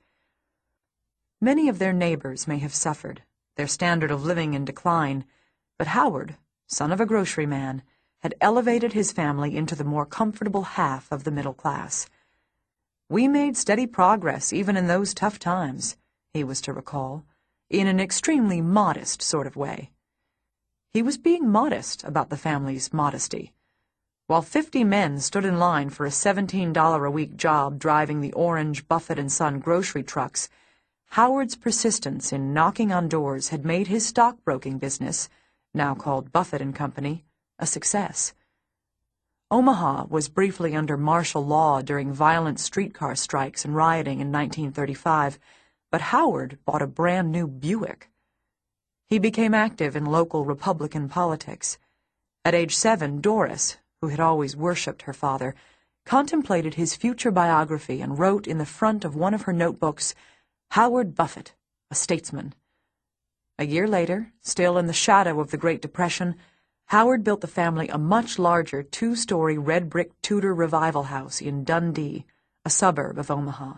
Many of their neighbors may have suffered, their standard of living in decline, but Howard, son of a grocery man, had elevated his family into the more comfortable half of the middle class. "We made steady progress even in those tough times," he was to recall, in an extremely modest sort of way. He was being modest about the family's modesty. While fifty men stood in line for a seventeen dollar a week job driving the orange Buffett and Son grocery trucks, Howard's persistence in knocking on doors had made his stockbroking business, now called Buffett and Company, a success. Omaha was briefly under martial law during violent streetcar strikes and rioting in nineteen thirty-five, but Howard bought a brand-new Buick. He became active in local Republican politics. At age seven, Doris, who had always worshipped her father, contemplated his future biography and wrote in the front of one of her notebooks, "Howard Buffett, a statesman." A year later, still in the shadow of the Great Depression, Howard built the family a much larger two-story red-brick Tudor revival house in Dundee, a suburb of Omaha.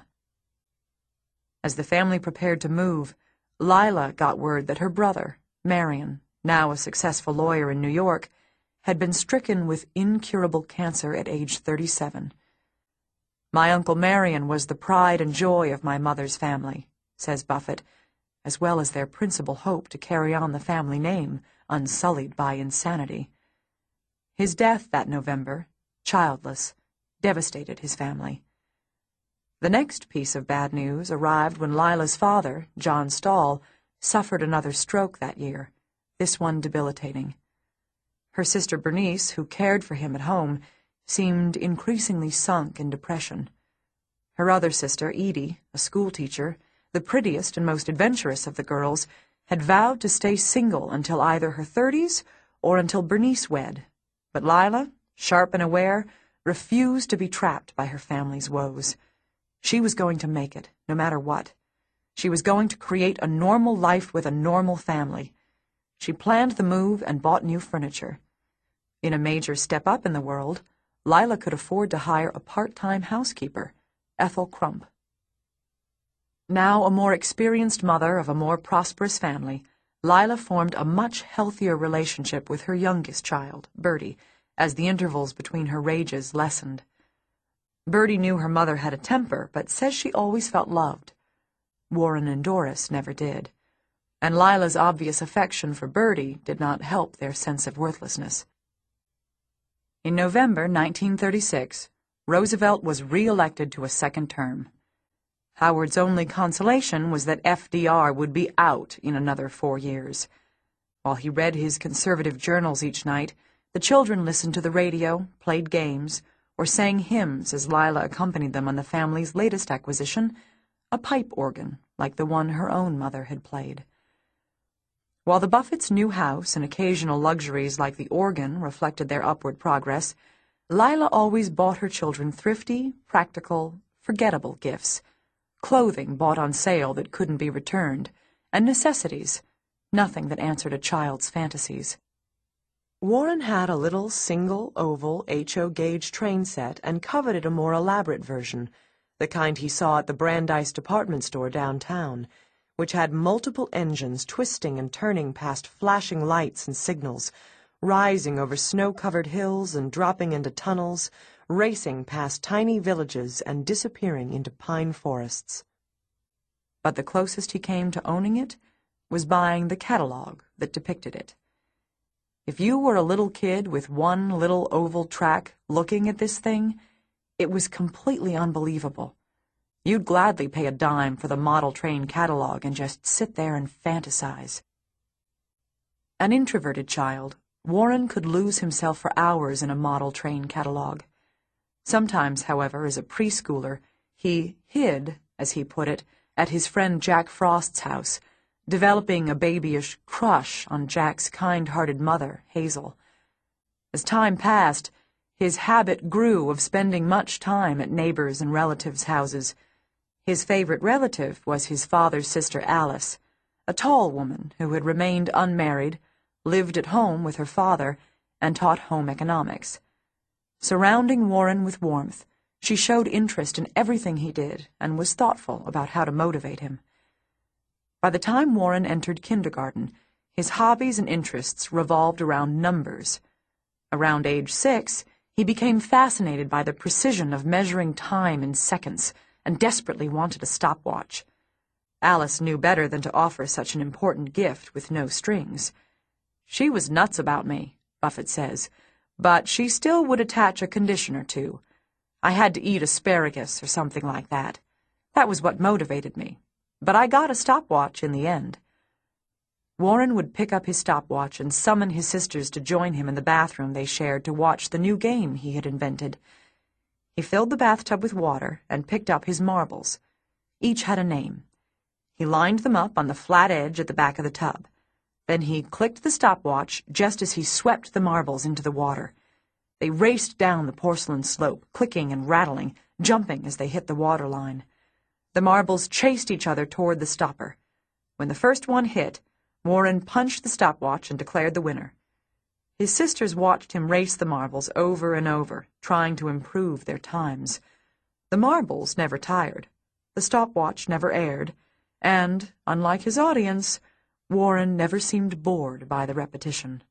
As the family prepared to move, Lila got word that her brother, Marion, now a successful lawyer in New York, had been stricken with incurable cancer at age thirty-seven. "My Uncle Marion was the pride and joy of my mother's family," says Buffett, as well as their principal hope to carry on the family name, unsullied by insanity. His death that November, childless, devastated his family. The next piece of bad news arrived when Lila's father, John Stahl, suffered another stroke that year, this one debilitating. Her sister Bernice, who cared for him at home, seemed increasingly sunk in depression. Her other sister, Edie, a schoolteacher, the prettiest and most adventurous of the girls, had vowed to stay single until either her thirties or until Bernice wed, but Lila, sharp and aware, refused to be trapped by her family's woes. She was going to make it, no matter what. She was going to create a normal life with a normal family. She planned the move and bought new furniture. In a major step up in the world, Lila could afford to hire a part-time housekeeper, Ethel Crump. Now a more experienced mother of a more prosperous family, Lila formed a much healthier relationship with her youngest child, Bertie, as the intervals between her rages lessened. Bertie knew her mother had a temper, but says she always felt loved. Warren and Doris never did, and Lila's obvious affection for Bertie did not help their sense of worthlessness. In November nineteen thirty-six, Roosevelt was re-elected to a second term. Howard's only consolation was that F D R would be out in another four years. While he read his conservative journals each night, the children listened to the radio, played games, or sang hymns as Lila accompanied them on the family's latest acquisition, a pipe organ like the one her own mother had played. While the Buffetts' new house and occasional luxuries like the organ reflected their upward progress, Lila always bought her children thrifty, practical, forgettable gifts, clothing bought on sale that couldn't be returned, and necessities, nothing that answered a child's fantasies. Warren had a little single oval H O gauge train set and coveted a more elaborate version, the kind he saw at the Brandeis department store downtown, which had multiple engines twisting and turning past flashing lights and signals, rising over snow-covered hills and dropping into tunnels, racing past tiny villages and disappearing into pine forests. But the closest he came to owning it was buying the catalog that depicted it. If you were a little kid with one little oval track looking at this thing, it was completely unbelievable. You'd gladly pay a dime for the model train catalog and just sit there and fantasize. An introverted child, Warren could lose himself for hours in a model train catalog. Sometimes, however, as a preschooler, he hid, as he put it, at his friend Jack Frost's house, developing a babyish crush on Jack's kind-hearted mother, Hazel. As time passed, his habit grew of spending much time at neighbors' and relatives' houses. His favorite relative was his father's sister Alice, a tall woman who had remained unmarried, lived at home with her father, and taught home economics. Surrounding Warren with warmth, she showed interest in everything he did and was thoughtful about how to motivate him. By the time Warren entered kindergarten, his hobbies and interests revolved around numbers. Around age six, he became fascinated by the precision of measuring time in seconds and desperately wanted a stopwatch. Alice knew better than to offer such an important gift with no strings. She was nuts about me, Buffett says, but she still would attach a condition or two. I had to eat asparagus or something like that. That was what motivated me. But I got a stopwatch in the end. Warren would pick up his stopwatch and summon his sisters to join him in the bathroom they shared to watch the new game he had invented. He filled the bathtub with water and picked up his marbles. Each had a name. He lined them up on the flat edge at the back of the tub. Then he clicked the stopwatch just as he swept the marbles into the water. They raced down the porcelain slope, clicking and rattling, jumping as they hit the water line. The marbles chased each other toward the stopper. When the first one hit, Warren punched the stopwatch and declared the winner. His sisters watched him race the marbles over and over, trying to improve their times. The marbles never tired, the stopwatch never erred, and, unlike his audience, Warren never seemed bored by the repetition.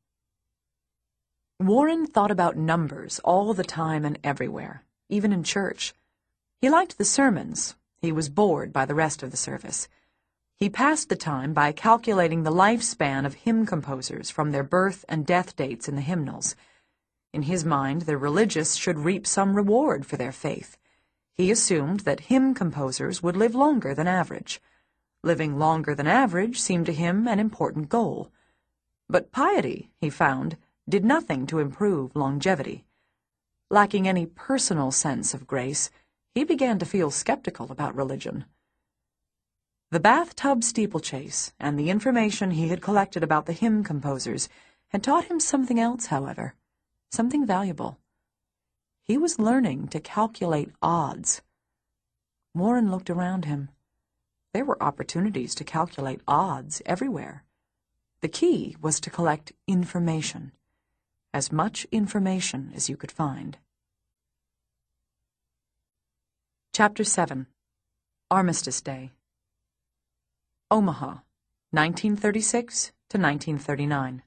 Warren thought about numbers all the time and everywhere, even in church. He liked the sermons. He was bored by the rest of the service. He passed the time by calculating the lifespan of hymn composers from their birth and death dates in the hymnals. In his mind, the religious should reap some reward for their faith. He assumed that hymn composers would live longer than average. Living longer than average seemed to him an important goal. But piety, he found, did nothing to improve longevity. Lacking any personal sense of grace, he began to feel skeptical about religion. The bathtub steeplechase and the information he had collected about the hymn composers had taught him something else, however, something valuable. He was learning to calculate odds. Warren looked around him. There were opportunities to calculate odds everywhere. The key was to collect information, as much information as you could find. Chapter seven. Armistice Day. Omaha, nineteen thirty-six to nineteen thirty-nine.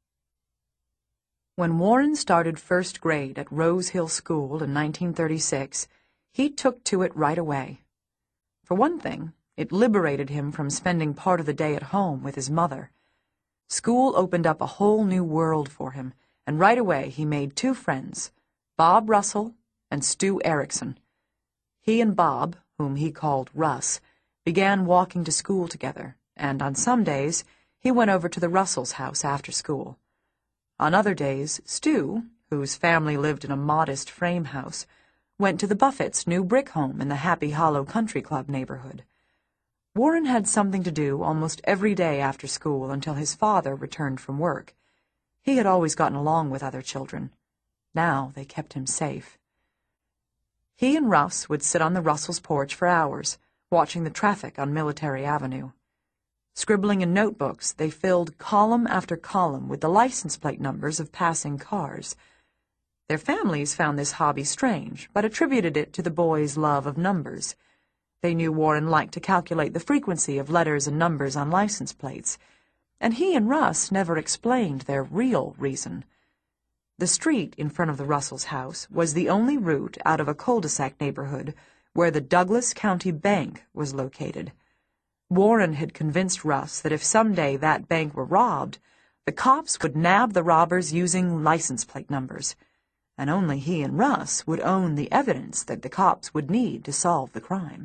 When Warren started first grade at Rose Hill School in nineteen thirty-six, he took to it right away. For one thing, it liberated him from spending part of the day at home with his mother. School opened up a whole new world for him, and right away he made two friends, Bob Russell and Stu Erickson. He and Bob, whom he called Russ, began walking to school together, and on some days he went over to the Russells' house after school. On other days, Stu, whose family lived in a modest frame house, went to the Buffetts' new brick home in the Happy Hollow Country Club neighborhood. Warren had something to do almost every day after school until his father returned from work. He had always gotten along with other children. Now they kept him safe. He and Russ would sit on the Russells' porch for hours, watching the traffic on Military Avenue. Scribbling in notebooks, they filled column after column with the license plate numbers of passing cars. Their families found this hobby strange, but attributed it to the boys' love of numbers. They knew Warren liked to calculate the frequency of letters and numbers on license plates, and he and Russ never explained their real reason. The street in front of the Russells' house was the only route out of a cul-de-sac neighborhood where the Douglas County Bank was located. Warren had convinced Russ that if someday that bank were robbed, the cops would nab the robbers using license plate numbers, and only he and Russ would own the evidence that the cops would need to solve the crime.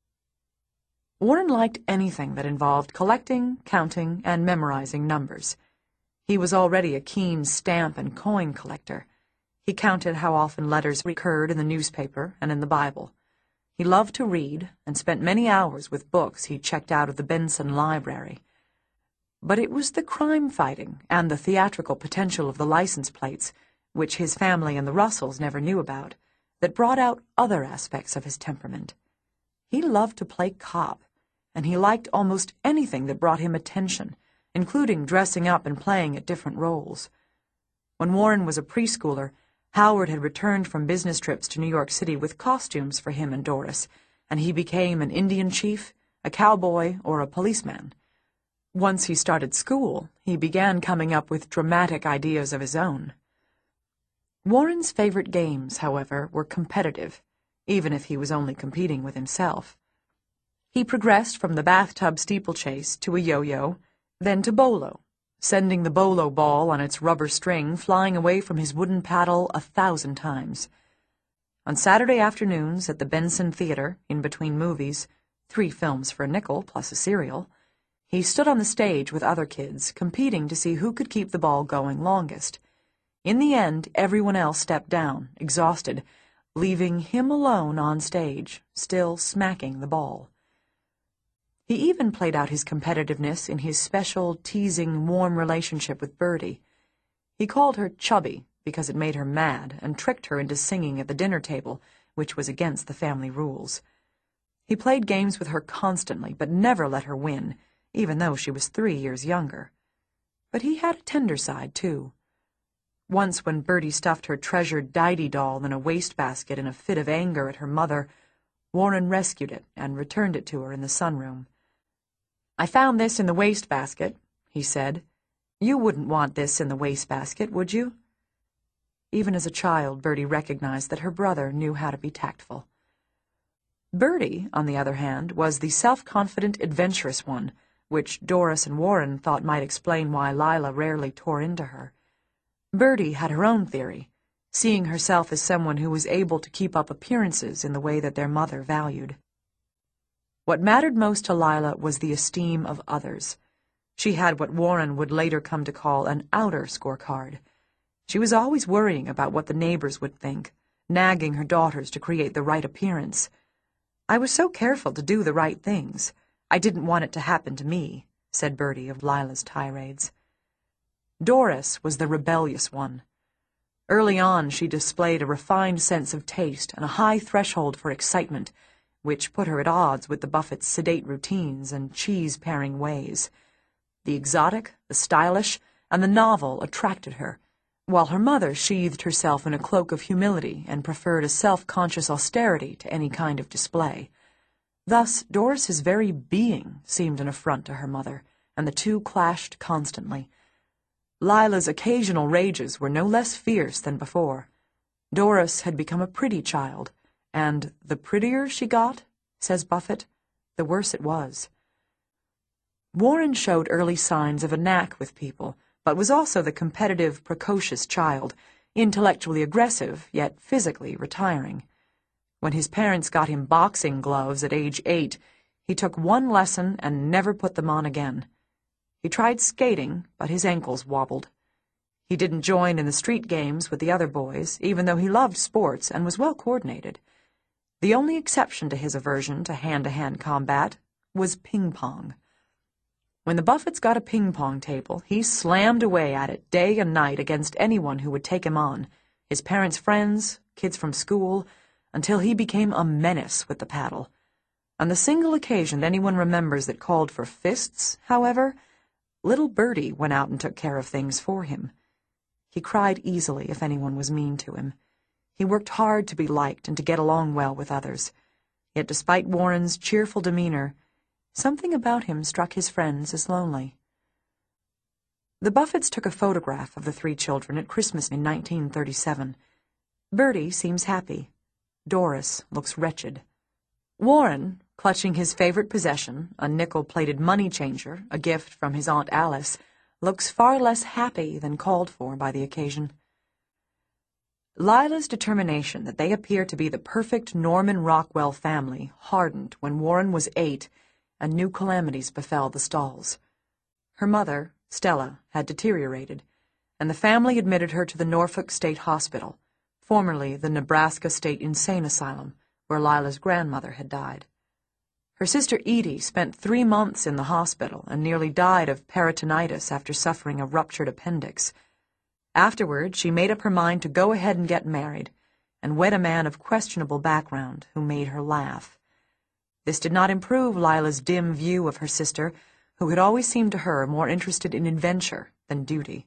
Warren liked anything that involved collecting, counting, and memorizing numbers. He was already a keen stamp and coin collector. He counted how often letters recurred in the newspaper and in the Bible. He loved to read and spent many hours with books he checked out of the Benson Library. But it was the crime fighting and the theatrical potential of the license plates, which his family and the Russells never knew about, that brought out other aspects of his temperament. He loved to play cop, and he liked almost anything that brought him attention, including dressing up and playing at different roles. When Warren was a preschooler, Howard had returned from business trips to New York City with costumes for him and Doris, and he became an Indian chief, a cowboy, or a policeman. Once he started school, he began coming up with dramatic ideas of his own. Warren's favorite games, however, were competitive, even if he was only competing with himself. He progressed from the bathtub steeplechase to a yo-yo, then to bolo, sending the bolo ball on its rubber string flying away from his wooden paddle a thousand times. On Saturday afternoons at the Benson Theater, in between movies, three films for a nickel plus a cereal, he stood on the stage with other kids, competing to see who could keep the ball going longest. In the end, everyone else stepped down, exhausted, leaving him alone on stage, still smacking the ball. He even played out his competitiveness in his special, teasing, warm relationship with Birdie. He called her Chubby because it made her mad and tricked her into singing at the dinner table, which was against the family rules. He played games with her constantly, but never let her win, even though she was three years younger. But he had a tender side, too. Once when Birdie stuffed her treasured Didy doll in a wastebasket in a fit of anger at her mother, Warren rescued it and returned it to her in the sunroom. "I found this in the wastebasket," he said. "You wouldn't want this in the wastebasket, would you?" Even as a child, Birdie recognized that her brother knew how to be tactful. Birdie, on the other hand, was the self-confident, adventurous one, which Doris and Warren thought might explain why Lila rarely tore into her. Birdie had her own theory, seeing herself as someone who was able to keep up appearances in the way that their mother valued. What mattered most to Lila was the esteem of others. She had what Warren would later come to call an outer scorecard. She was always worrying about what the neighbors would think, nagging her daughters to create the right appearance. "I was so careful to do the right things. I didn't want it to happen to me," said Bertie of Lila's tirades. Doris was the rebellious one. Early on, she displayed a refined sense of taste and a high threshold for excitement, which put her at odds with the Buffetts' sedate routines and cheese-paring ways. The exotic, the stylish, and the novel attracted her, while her mother sheathed herself in a cloak of humility and preferred a self-conscious austerity to any kind of display. Thus, Doris's very being seemed an affront to her mother, and the two clashed constantly. Lila's occasional rages were no less fierce than before. Doris had become a pretty child, and the prettier she got, says Buffett, the worse it was. Warren showed early signs of a knack with people, but was also the competitive, precocious child, intellectually aggressive, yet physically retiring. When his parents got him boxing gloves at age eight, he took one lesson and never put them on again. He tried skating, but his ankles wobbled. He didn't join in the street games with the other boys, even though he loved sports and was well coordinated. The only exception to his aversion to hand-to-hand combat was ping-pong. When the Buffetts got a ping-pong table, he slammed away at it day and night against anyone who would take him on, his parents' friends, kids from school, until he became a menace with the paddle. On the single occasion anyone remembers that called for fists, however, little Bertie went out and took care of things for him. He cried easily if anyone was mean to him. He worked hard to be liked and to get along well with others. Yet despite Warren's cheerful demeanor, something about him struck his friends as lonely. The Buffetts took a photograph of the three children at Christmas in nineteen thirty-seven. Bertie seems happy. Doris looks wretched. Warren, clutching his favorite possession, a nickel-plated money changer, a gift from his Aunt Alice, looks far less happy than called for by the occasion. Lila's determination that they appear to be the perfect Norman Rockwell family hardened when Warren was eight and new calamities befell the Stalls. Her mother, Stella, had deteriorated, and the family admitted her to the Norfolk State Hospital, formerly the Nebraska State Insane Asylum, where Lila's grandmother had died. Her sister Edie spent three months in the hospital and nearly died of peritonitis after suffering a ruptured appendix. Afterward, she made up her mind to go ahead and get married, and wed a man of questionable background who made her laugh. This did not improve Lila's dim view of her sister, who had always seemed to her more interested in adventure than duty.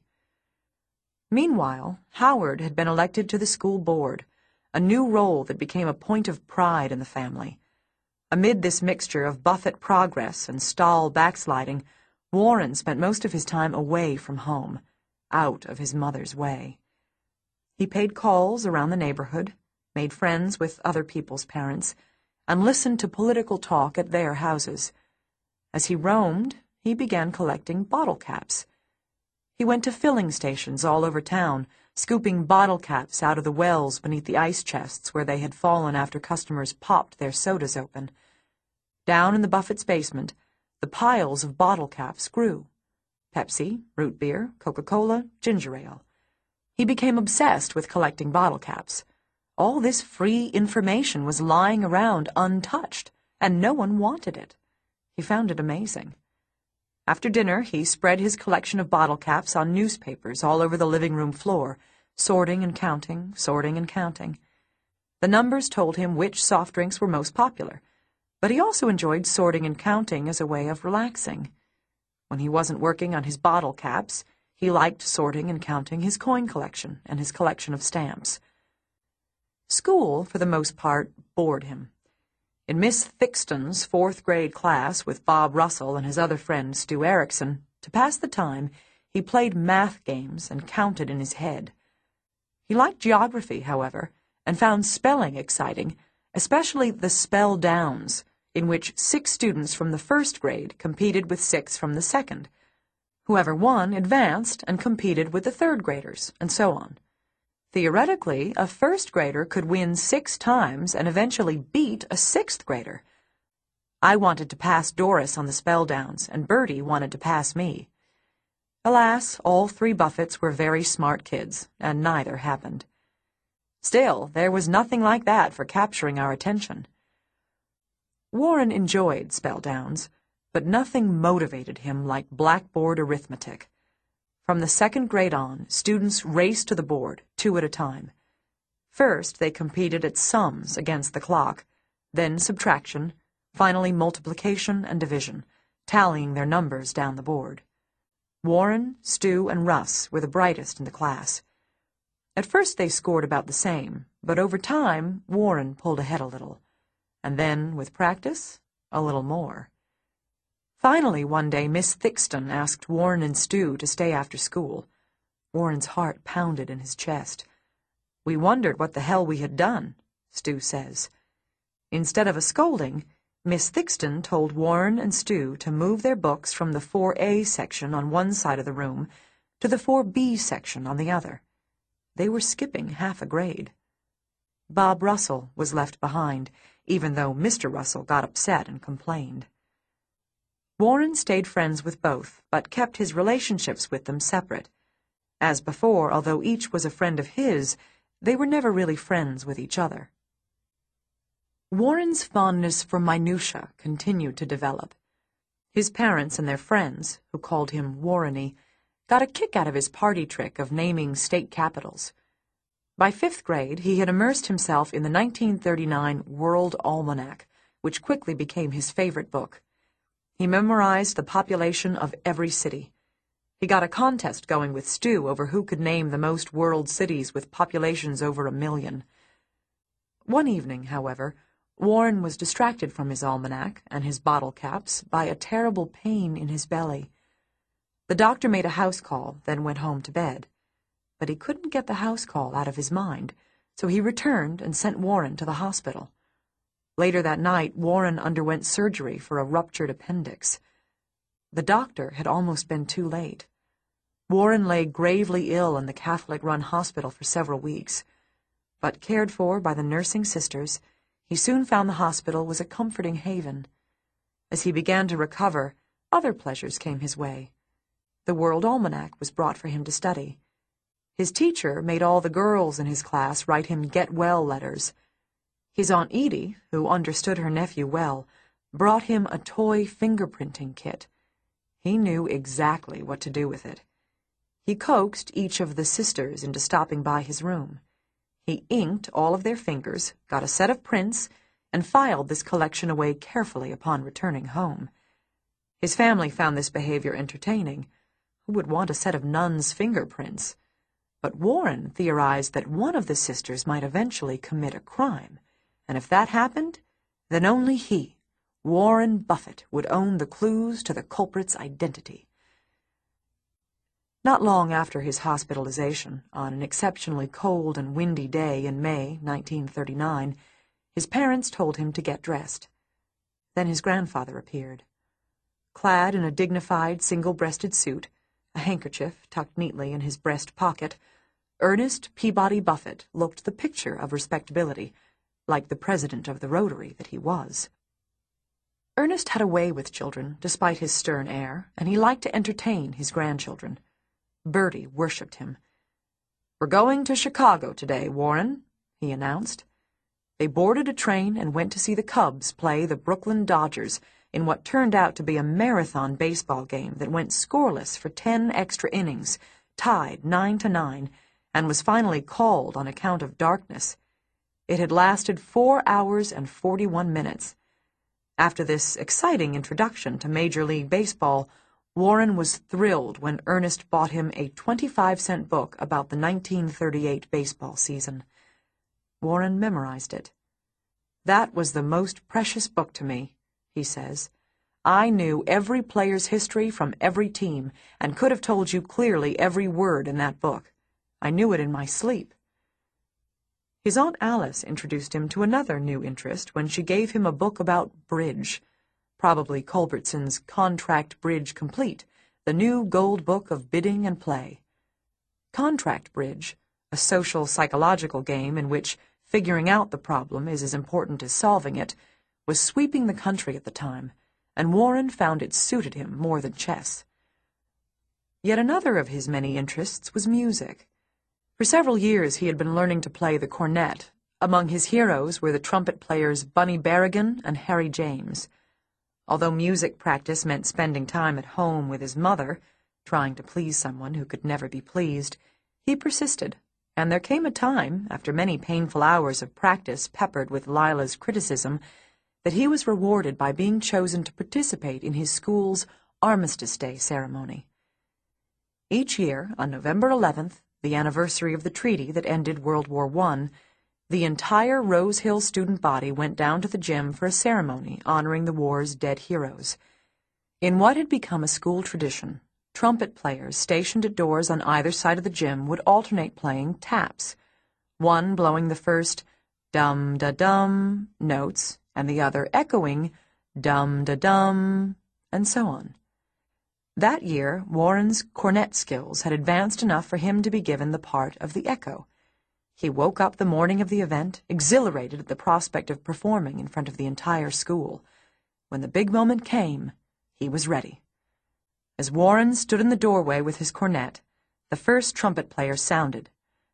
Meanwhile, Howard had been elected to the school board, a new role that became a point of pride in the family. Amid this mixture of Buffett progress and Stahl backsliding, Warren spent most of his time away from home, out of his mother's way. He paid calls around the neighborhood, made friends with other people's parents, and listened to political talk at their houses. As he roamed, he began collecting bottle caps. He went to filling stations all over town, scooping bottle caps out of the wells beneath the ice chests where they had fallen after customers popped their sodas open. Down in the Buffetts' basement, the piles of bottle caps grew. Pepsi, root beer, Coca-Cola, ginger ale. He became obsessed with collecting bottle caps. All this free information was lying around untouched, and no one wanted it. He found it amazing. After dinner, he spread his collection of bottle caps on newspapers all over the living room floor, sorting and counting, sorting and counting. The numbers told him which soft drinks were most popular, but he also enjoyed sorting and counting as a way of relaxing. When he wasn't working on his bottle caps, he liked sorting and counting his coin collection and his collection of stamps. School, for the most part, bored him. In Miss Thixton's fourth-grade class with Bob Russell and his other friend Stu Erickson, to pass the time, he played math games and counted in his head. He liked geography, however, and found spelling exciting, especially the spell downs, in which six students from the first grade competed with six from the second. Whoever won advanced and competed with the third graders, and so on. Theoretically, a first grader could win six times and eventually beat a sixth grader. I wanted to pass Doris on the spell downs, and Bertie wanted to pass me. Alas, all three Buffetts were very smart kids, and neither happened. Still, there was nothing like that for capturing our attention. Warren enjoyed spell downs, but nothing motivated him like blackboard arithmetic. From the second grade on, students raced to the board, two at a time. First, they competed at sums against the clock, then subtraction, finally multiplication and division, tallying their numbers down the board. Warren, Stu, and Russ were the brightest in the class. At first they scored about the same, but over time Warren pulled ahead a little, and then, with practice, a little more. Finally, one day, Miss Thixton asked Warren and Stu to stay after school. Warren's heart pounded in his chest. "We wondered what the hell we had done," Stu says. Instead of a scolding, Miss Thixton told Warren and Stu to move their books from the four A section on one side of the room to the four B section on the other. They were skipping half a grade. Bob Russell was left behind, even though Mister Russell got upset and complained. Warren stayed friends with both, but kept his relationships with them separate. As before, although each was a friend of his, they were never really friends with each other. Warren's fondness for minutia continued to develop. His parents and their friends, who called him Warreny, got a kick out of his party trick of naming state capitals. By fifth grade, he had immersed himself in the nineteen thirty-nine World Almanac, which quickly became his favorite book. He memorized the population of every city. He got a contest going with Stu over who could name the most world cities with populations over a million. One evening, however, Warren was distracted from his almanac and his bottle caps by a terrible pain in his belly. The doctor made a house call, then went home to bed. But he couldn't get the house call out of his mind, so he returned and sent Warren to the hospital. Later that night, Warren underwent surgery for a ruptured appendix. The doctor had almost been too late. Warren lay gravely ill in the Catholic-run hospital for several weeks. But cared for by the nursing sisters, he soon found the hospital was a comforting haven. As he began to recover, other pleasures came his way. The World Almanac was brought for him to study. His teacher made all the girls in his class write him get-well letters. His Aunt Edie, who understood her nephew well, brought him a toy fingerprinting kit. He knew exactly what to do with it. He coaxed each of the sisters into stopping by his room. He inked all of their fingers, got a set of prints, and filed this collection away carefully upon returning home. His family found this behavior entertaining. Who would want a set of nuns' fingerprints? But Warren theorized that one of the sisters might eventually commit a crime, and if that happened, then only he, Warren Buffett, would own the clues to the culprit's identity. Not long after his hospitalization, on an exceptionally cold and windy day in May nineteen thirty-nine, his parents told him to get dressed. Then his grandfather appeared. Clad in a dignified, single-breasted suit, a handkerchief tucked neatly in his breast pocket, Ernest Peabody Buffett looked the picture of respectability, like the president of the Rotary that he was. Ernest had a way with children, despite his stern air, and he liked to entertain his grandchildren. Bertie worshipped him. "We're going to Chicago today, Warren," he announced. They boarded a train and went to see the Cubs play the Brooklyn Dodgers in what turned out to be a marathon baseball game that went scoreless for ten extra innings, tied nine to nine, and was finally called on account of darkness. It had lasted four hours and forty-one minutes. After this exciting introduction to Major League Baseball, Warren was thrilled when Ernest bought him a twenty-five cent book about the nineteen thirty-eight baseball season. Warren memorized it. "That was the most precious book to me," he says. "I knew every player's history from every team and could have told you clearly every word in that book. I knew it in my sleep." His Aunt Alice introduced him to another new interest when she gave him a book about bridge, probably Culbertson's Contract Bridge Complete, the new gold book of bidding and play. Contract bridge, a social psychological game in which figuring out the problem is as important as solving it, was sweeping the country at the time, and Warren found it suited him more than chess. Yet another of his many interests was music. For several years he had been learning to play the cornet. Among his heroes were the trumpet players Bunny Berrigan and Harry James. Although music practice meant spending time at home with his mother, trying to please someone who could never be pleased, he persisted, and there came a time, after many painful hours of practice peppered with Lila's criticism, that he was rewarded by being chosen to participate in his school's Armistice Day ceremony. Each year, on November eleventh, the anniversary of the treaty that ended World War One, the entire Rose Hill student body went down to the gym for a ceremony honoring the war's dead heroes. In what had become a school tradition, trumpet players stationed at doors on either side of the gym would alternate playing taps, one blowing the first dum-da-dum notes and the other echoing dum-da-dum, and so on. That year, Warren's cornet skills had advanced enough for him to be given the part of the echo. He woke up the morning of the event, exhilarated at the prospect of performing in front of the entire school. When the big moment came, he was ready. As Warren stood in the doorway with his cornet, the first trumpet player sounded,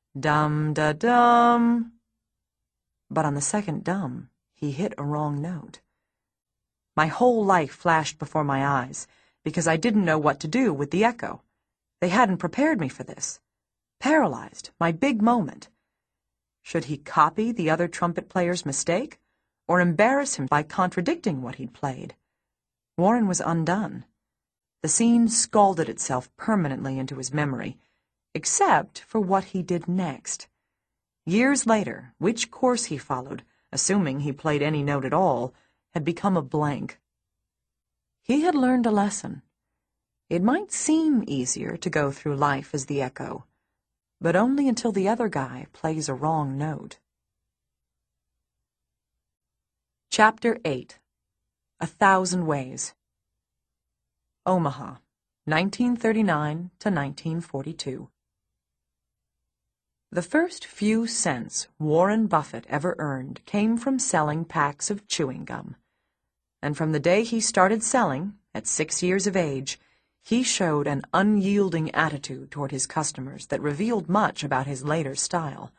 dum-da-dum. But on the second dum, he hit a wrong note. My whole life flashed before my eyes, because I didn't know what to do with the echo. They hadn't prepared me for this. Paralyzed, my big moment. Should he copy the other trumpet player's mistake, or embarrass him by contradicting what he'd played? Warren was undone. The scene scalded itself permanently into his memory, except for what he did next. Years later, which course he followed, assuming he played any note at all, had become a blank. He had learned a lesson. It might seem easier to go through life as the echo, but only until the other guy plays a wrong note. Chapter eight. A Thousand Ways. Omaha, nineteen thirty-nine to nineteen forty-two. The first few cents Warren Buffett ever earned came from selling packs of chewing gum. And from the day he started selling, at six years of age, he showed an unyielding attitude toward his customers that revealed much about his later style.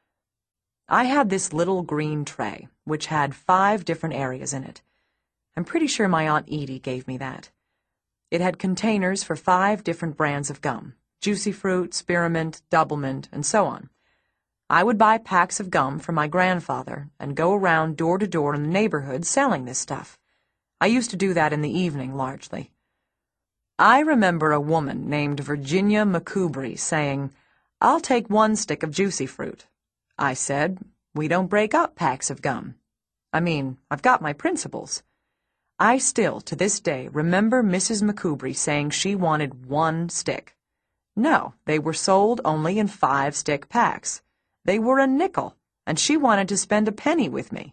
I had this little green tray, which had five different areas in it. I'm pretty sure my Aunt Edie gave me that. It had containers for five different brands of gum, Juicy Fruit, Spearmint, Doublemint, and so on. I would buy packs of gum from my grandfather and go around door to door in the neighborhood selling this stuff. I used to do that in the evening, largely. I remember a woman named Virginia McCoubry saying, "I'll take one stick of Juicy Fruit." I said, "We don't break up packs of gum. I mean, I've got my principles." I still, to this day, remember Missus McCoubry saying she wanted one stick. No, they were sold only in five-stick packs. They were a nickel, and she wanted to spend a penny with me.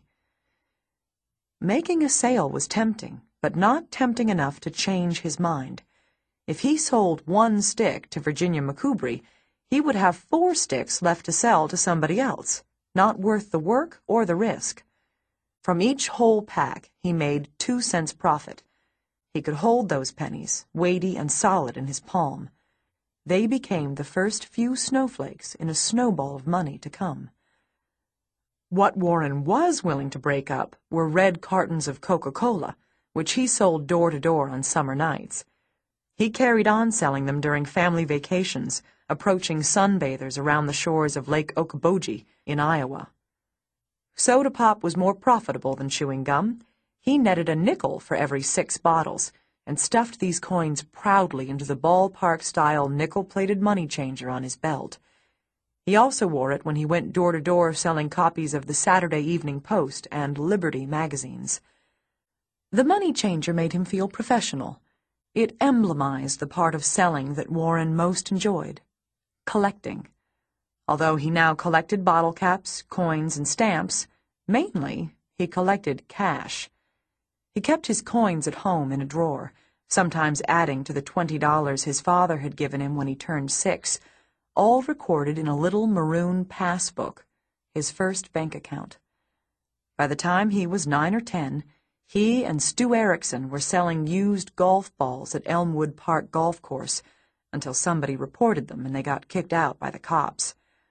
Making a sale was tempting, but not tempting enough to change his mind. If he sold one stick to Virginia McCoubry, he would have four sticks left to sell to somebody else, not worth the work or the risk. From each whole pack, he made two cents profit. He could hold those pennies, weighty and solid in his palm. They became the first few snowflakes in a snowball of money to come. What Warren was willing to break up were red cartons of Coca-Cola, which he sold door to door on summer nights. He carried on selling them during family vacations, approaching sunbathers around the shores of Lake Okoboji in Iowa. Soda pop was more profitable than chewing gum. He netted a nickel for every six bottles and stuffed these coins proudly into the ballpark-style nickel-plated money changer on his belt. He also wore it when he went door to door selling copies of the Saturday Evening Post and Liberty magazines. The money changer made him feel professional. It emblemized the part of selling that Warren most enjoyed, collecting. Although he now collected bottle caps, coins, and stamps, mainly he collected cash. He kept his coins at home in a drawer, sometimes adding to the twenty dollars his father had given him when he turned six, all recorded in a little maroon passbook, his first bank account. By the time he was nine or ten, he and Stu Erickson were selling used golf balls at Elmwood Park Golf Course until somebody reported them and they got kicked out by the cops.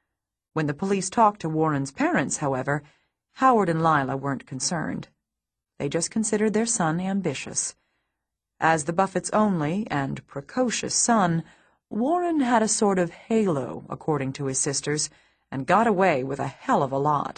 When the police talked to Warren's parents, however, Howard and Lila weren't concerned. They just considered their son ambitious. As the Buffetts' only and precocious son, Warren had a sort of halo, according to his sisters, and got away with a hell of a lot.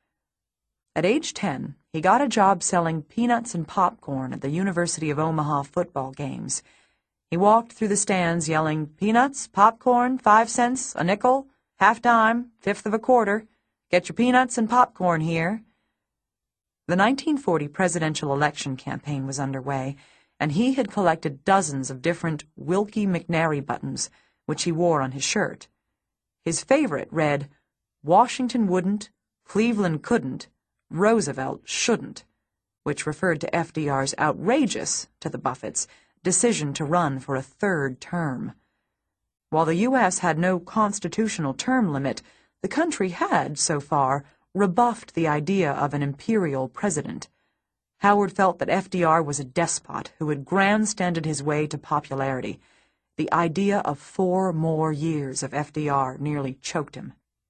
At age ten, he got a job selling peanuts and popcorn at the University of Omaha football games. He walked through the stands yelling, "Peanuts, popcorn, five cents, a nickel, half dime, fifth of a quarter. Get your peanuts and popcorn here." The nineteen forty presidential election campaign was underway, and he had collected dozens of different Wilkie McNary buttons, which he wore on his shirt. His favorite read, "Washington wouldn't, Cleveland couldn't, Roosevelt shouldn't," which referred to F D R's outrageous, to the Buffetts, decision to run for a third term. While the U S had no constitutional term limit, the country had, so far, rebuffed the idea of an imperial president. Howard felt that F D R was a despot who had grandstanded his way to popularity. The idea of four more years of F D R nearly choked him.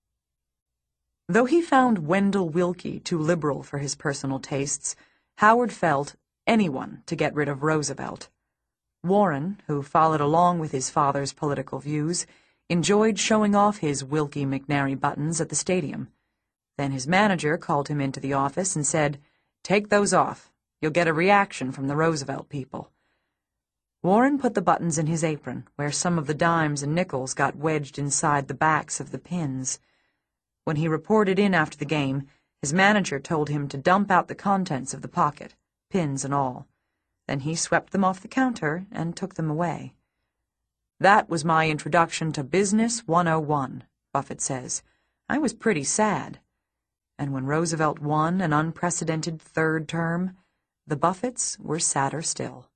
Though he found Wendell Willkie too liberal for his personal tastes, Howard felt anyone to get rid of Roosevelt. Warren, who followed along with his father's political views, enjoyed showing off his Wilkie McNary buttons at the stadium. Then his manager called him into the office and said, "Take those off. You'll get a reaction from the Roosevelt people." Warren put the buttons in his apron, where some of the dimes and nickels got wedged inside the backs of the pins. When he reported in after the game, his manager told him to dump out the contents of the pocket, pins and all. Then he swept them off the counter and took them away. "That was my introduction to Business one oh one, Buffett says. "I was pretty sad." And when Roosevelt won an unprecedented third term, the Buffetts were sadder still.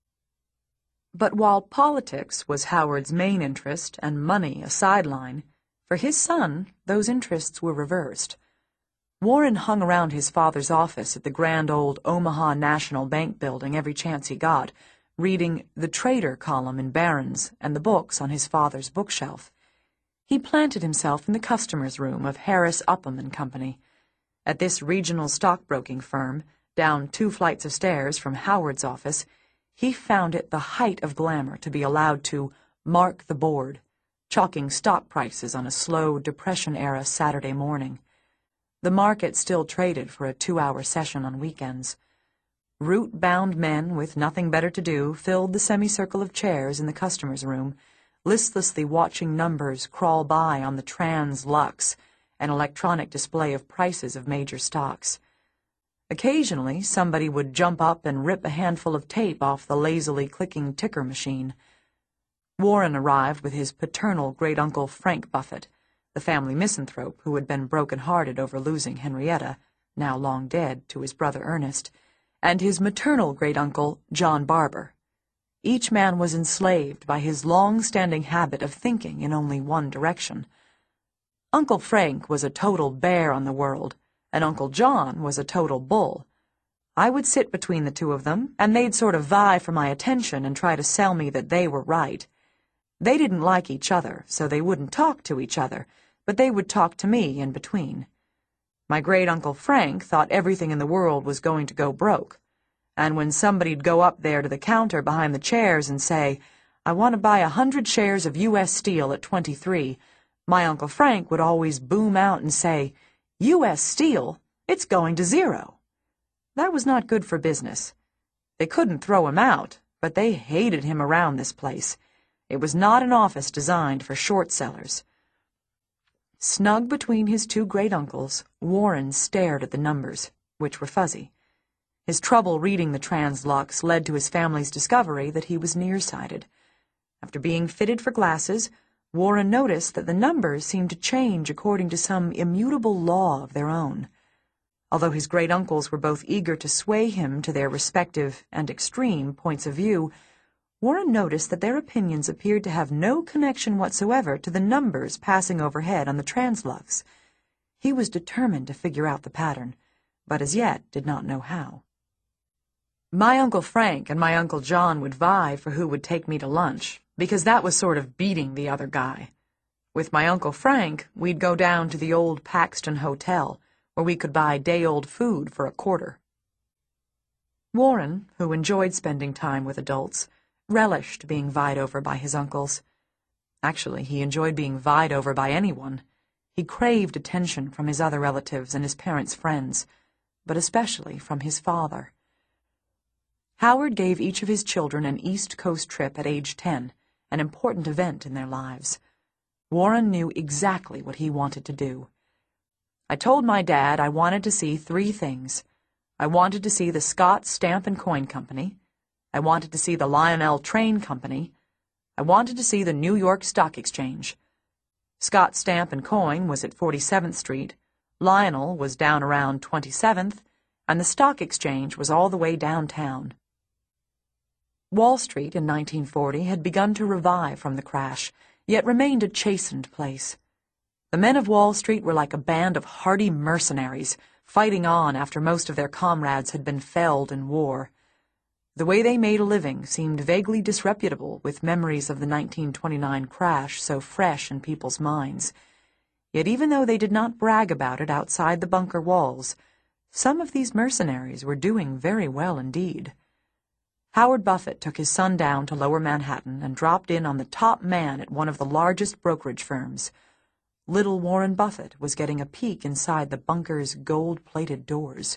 But while politics was Howard's main interest and money a sideline, for his son those interests were reversed. Warren hung around his father's office at the grand old Omaha National Bank building every chance he got, reading the Trader column in Barron's and the books on his father's bookshelf. He planted himself in the customer's room of Harris Upham and Company. At this regional stockbroking firm, down two flights of stairs from Howard's office, he found it the height of glamour to be allowed to mark the board, chalking stock prices on a slow Depression-era Saturday morning. The market still traded for a two-hour session on weekends. Root-bound men with nothing better to do filled the semicircle of chairs in the customer's room, listlessly watching numbers crawl by on the Trans-Lux, an electronic display of prices of major stocks. Occasionally, somebody would jump up and rip a handful of tape off the lazily clicking ticker machine. Warren arrived with his paternal great-uncle Frank Buffett, the family misanthrope who had been broken-hearted over losing Henrietta, now long dead, to his brother Ernest, and his maternal great-uncle John Barber. Each man was enslaved by his long-standing habit of thinking in only one direction. Uncle Frank was a total bear on the world, and Uncle John was a total bull. I would sit between the two of them, and they'd sort of vie for my attention and try to sell me that they were right. They didn't like each other, so they wouldn't talk to each other, but they would talk to me in between. My great-uncle Frank thought everything in the world was going to go broke, and when somebody'd go up there to the counter behind the chairs and say, "I want to buy a hundred shares of U S Steel at twenty-three," my Uncle Frank would always boom out and say, "U S Steel? It's going to zero." That was not good for business. They couldn't throw him out, but they hated him around this place. It was not an office designed for short sellers. Snug between his two great-uncles, Warren stared at the numbers, which were fuzzy. His trouble reading the Trans-Lux led to his family's discovery that he was nearsighted. After being fitted for glasses, Warren noticed that the numbers seemed to change according to some immutable law of their own. Although his great-uncles were both eager to sway him to their respective and extreme points of view, Warren noticed that their opinions appeared to have no connection whatsoever to the numbers passing overhead on the Trans-Lux. He was determined to figure out the pattern, but as yet did not know how. My Uncle Frank and my Uncle John would vie for who would take me to lunch, because that was sort of beating the other guy. With my Uncle Frank, we'd go down to the old Paxton Hotel, where we could buy day-old food for a quarter. Warren, who enjoyed spending time with adults, relished being vied over by his uncles. Actually, he enjoyed being vied over by anyone. He craved attention from his other relatives and his parents' friends, but especially from his father. Howard gave each of his children an East Coast trip at age ten, an important event in their lives. Warren knew exactly what he wanted to do. I told my dad I wanted to see three things. I wanted to see the Scott Stamp and Coin Company. I wanted to see the Lionel Train Company. I wanted to see the New York Stock Exchange. Scott Stamp and Coin was at forty-seventh Street, Lionel was down around twenty-seventh, and the Stock Exchange was all the way downtown. Wall Street in nineteen forty had begun to revive from the crash, yet remained a chastened place. The men of Wall Street were like a band of hardy mercenaries, fighting on after most of their comrades had been felled in war. The way they made a living seemed vaguely disreputable with memories of the nineteen twenty-nine crash so fresh in people's minds. Yet even though they did not brag about it outside the bunker walls, some of these mercenaries were doing very well indeed. Howard Buffett took his son down to Lower Manhattan and dropped in on the top man at one of the largest brokerage firms. Little Warren Buffett was getting a peek inside the bunker's gold-plated doors.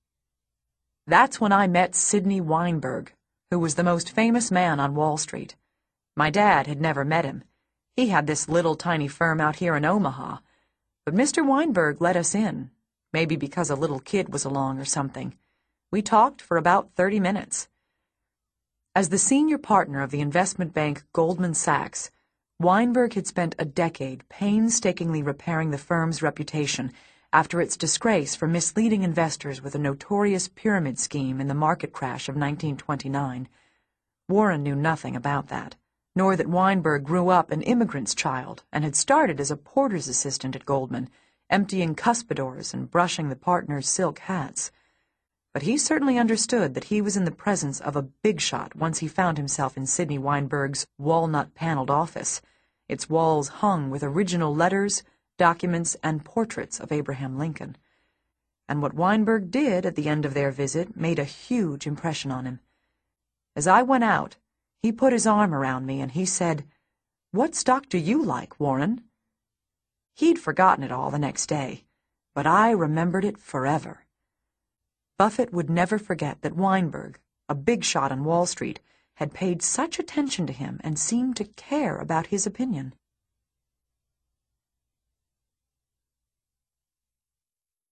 That's when I met Sidney Weinberg, who was the most famous man on Wall Street. My dad had never met him. He had this little tiny firm out here in Omaha. But Mister Weinberg let us in, maybe because a little kid was along or something. We talked for about thirty minutes. As the senior partner of the investment bank Goldman Sachs, Weinberg had spent a decade painstakingly repairing the firm's reputation after its disgrace for misleading investors with a notorious pyramid scheme in the market crash of nineteen twenty-nine. Warren knew nothing about that, nor that Weinberg grew up an immigrant's child and had started as a porter's assistant at Goldman, emptying cuspidors and brushing the partners' silk hats. But he certainly understood that he was in the presence of a big shot once he found himself in Sidney Weinberg's walnut-paneled office, its walls hung with original letters, documents, and portraits of Abraham Lincoln. And what Weinberg did at the end of their visit made a huge impression on him. As I went out, he put his arm around me and he said, "What stock do you like, Warren?" He'd forgotten it all the next day, but I remembered it forever. Buffett would never forget that Weinberg, a big shot on Wall Street, had paid such attention to him and seemed to care about his opinion.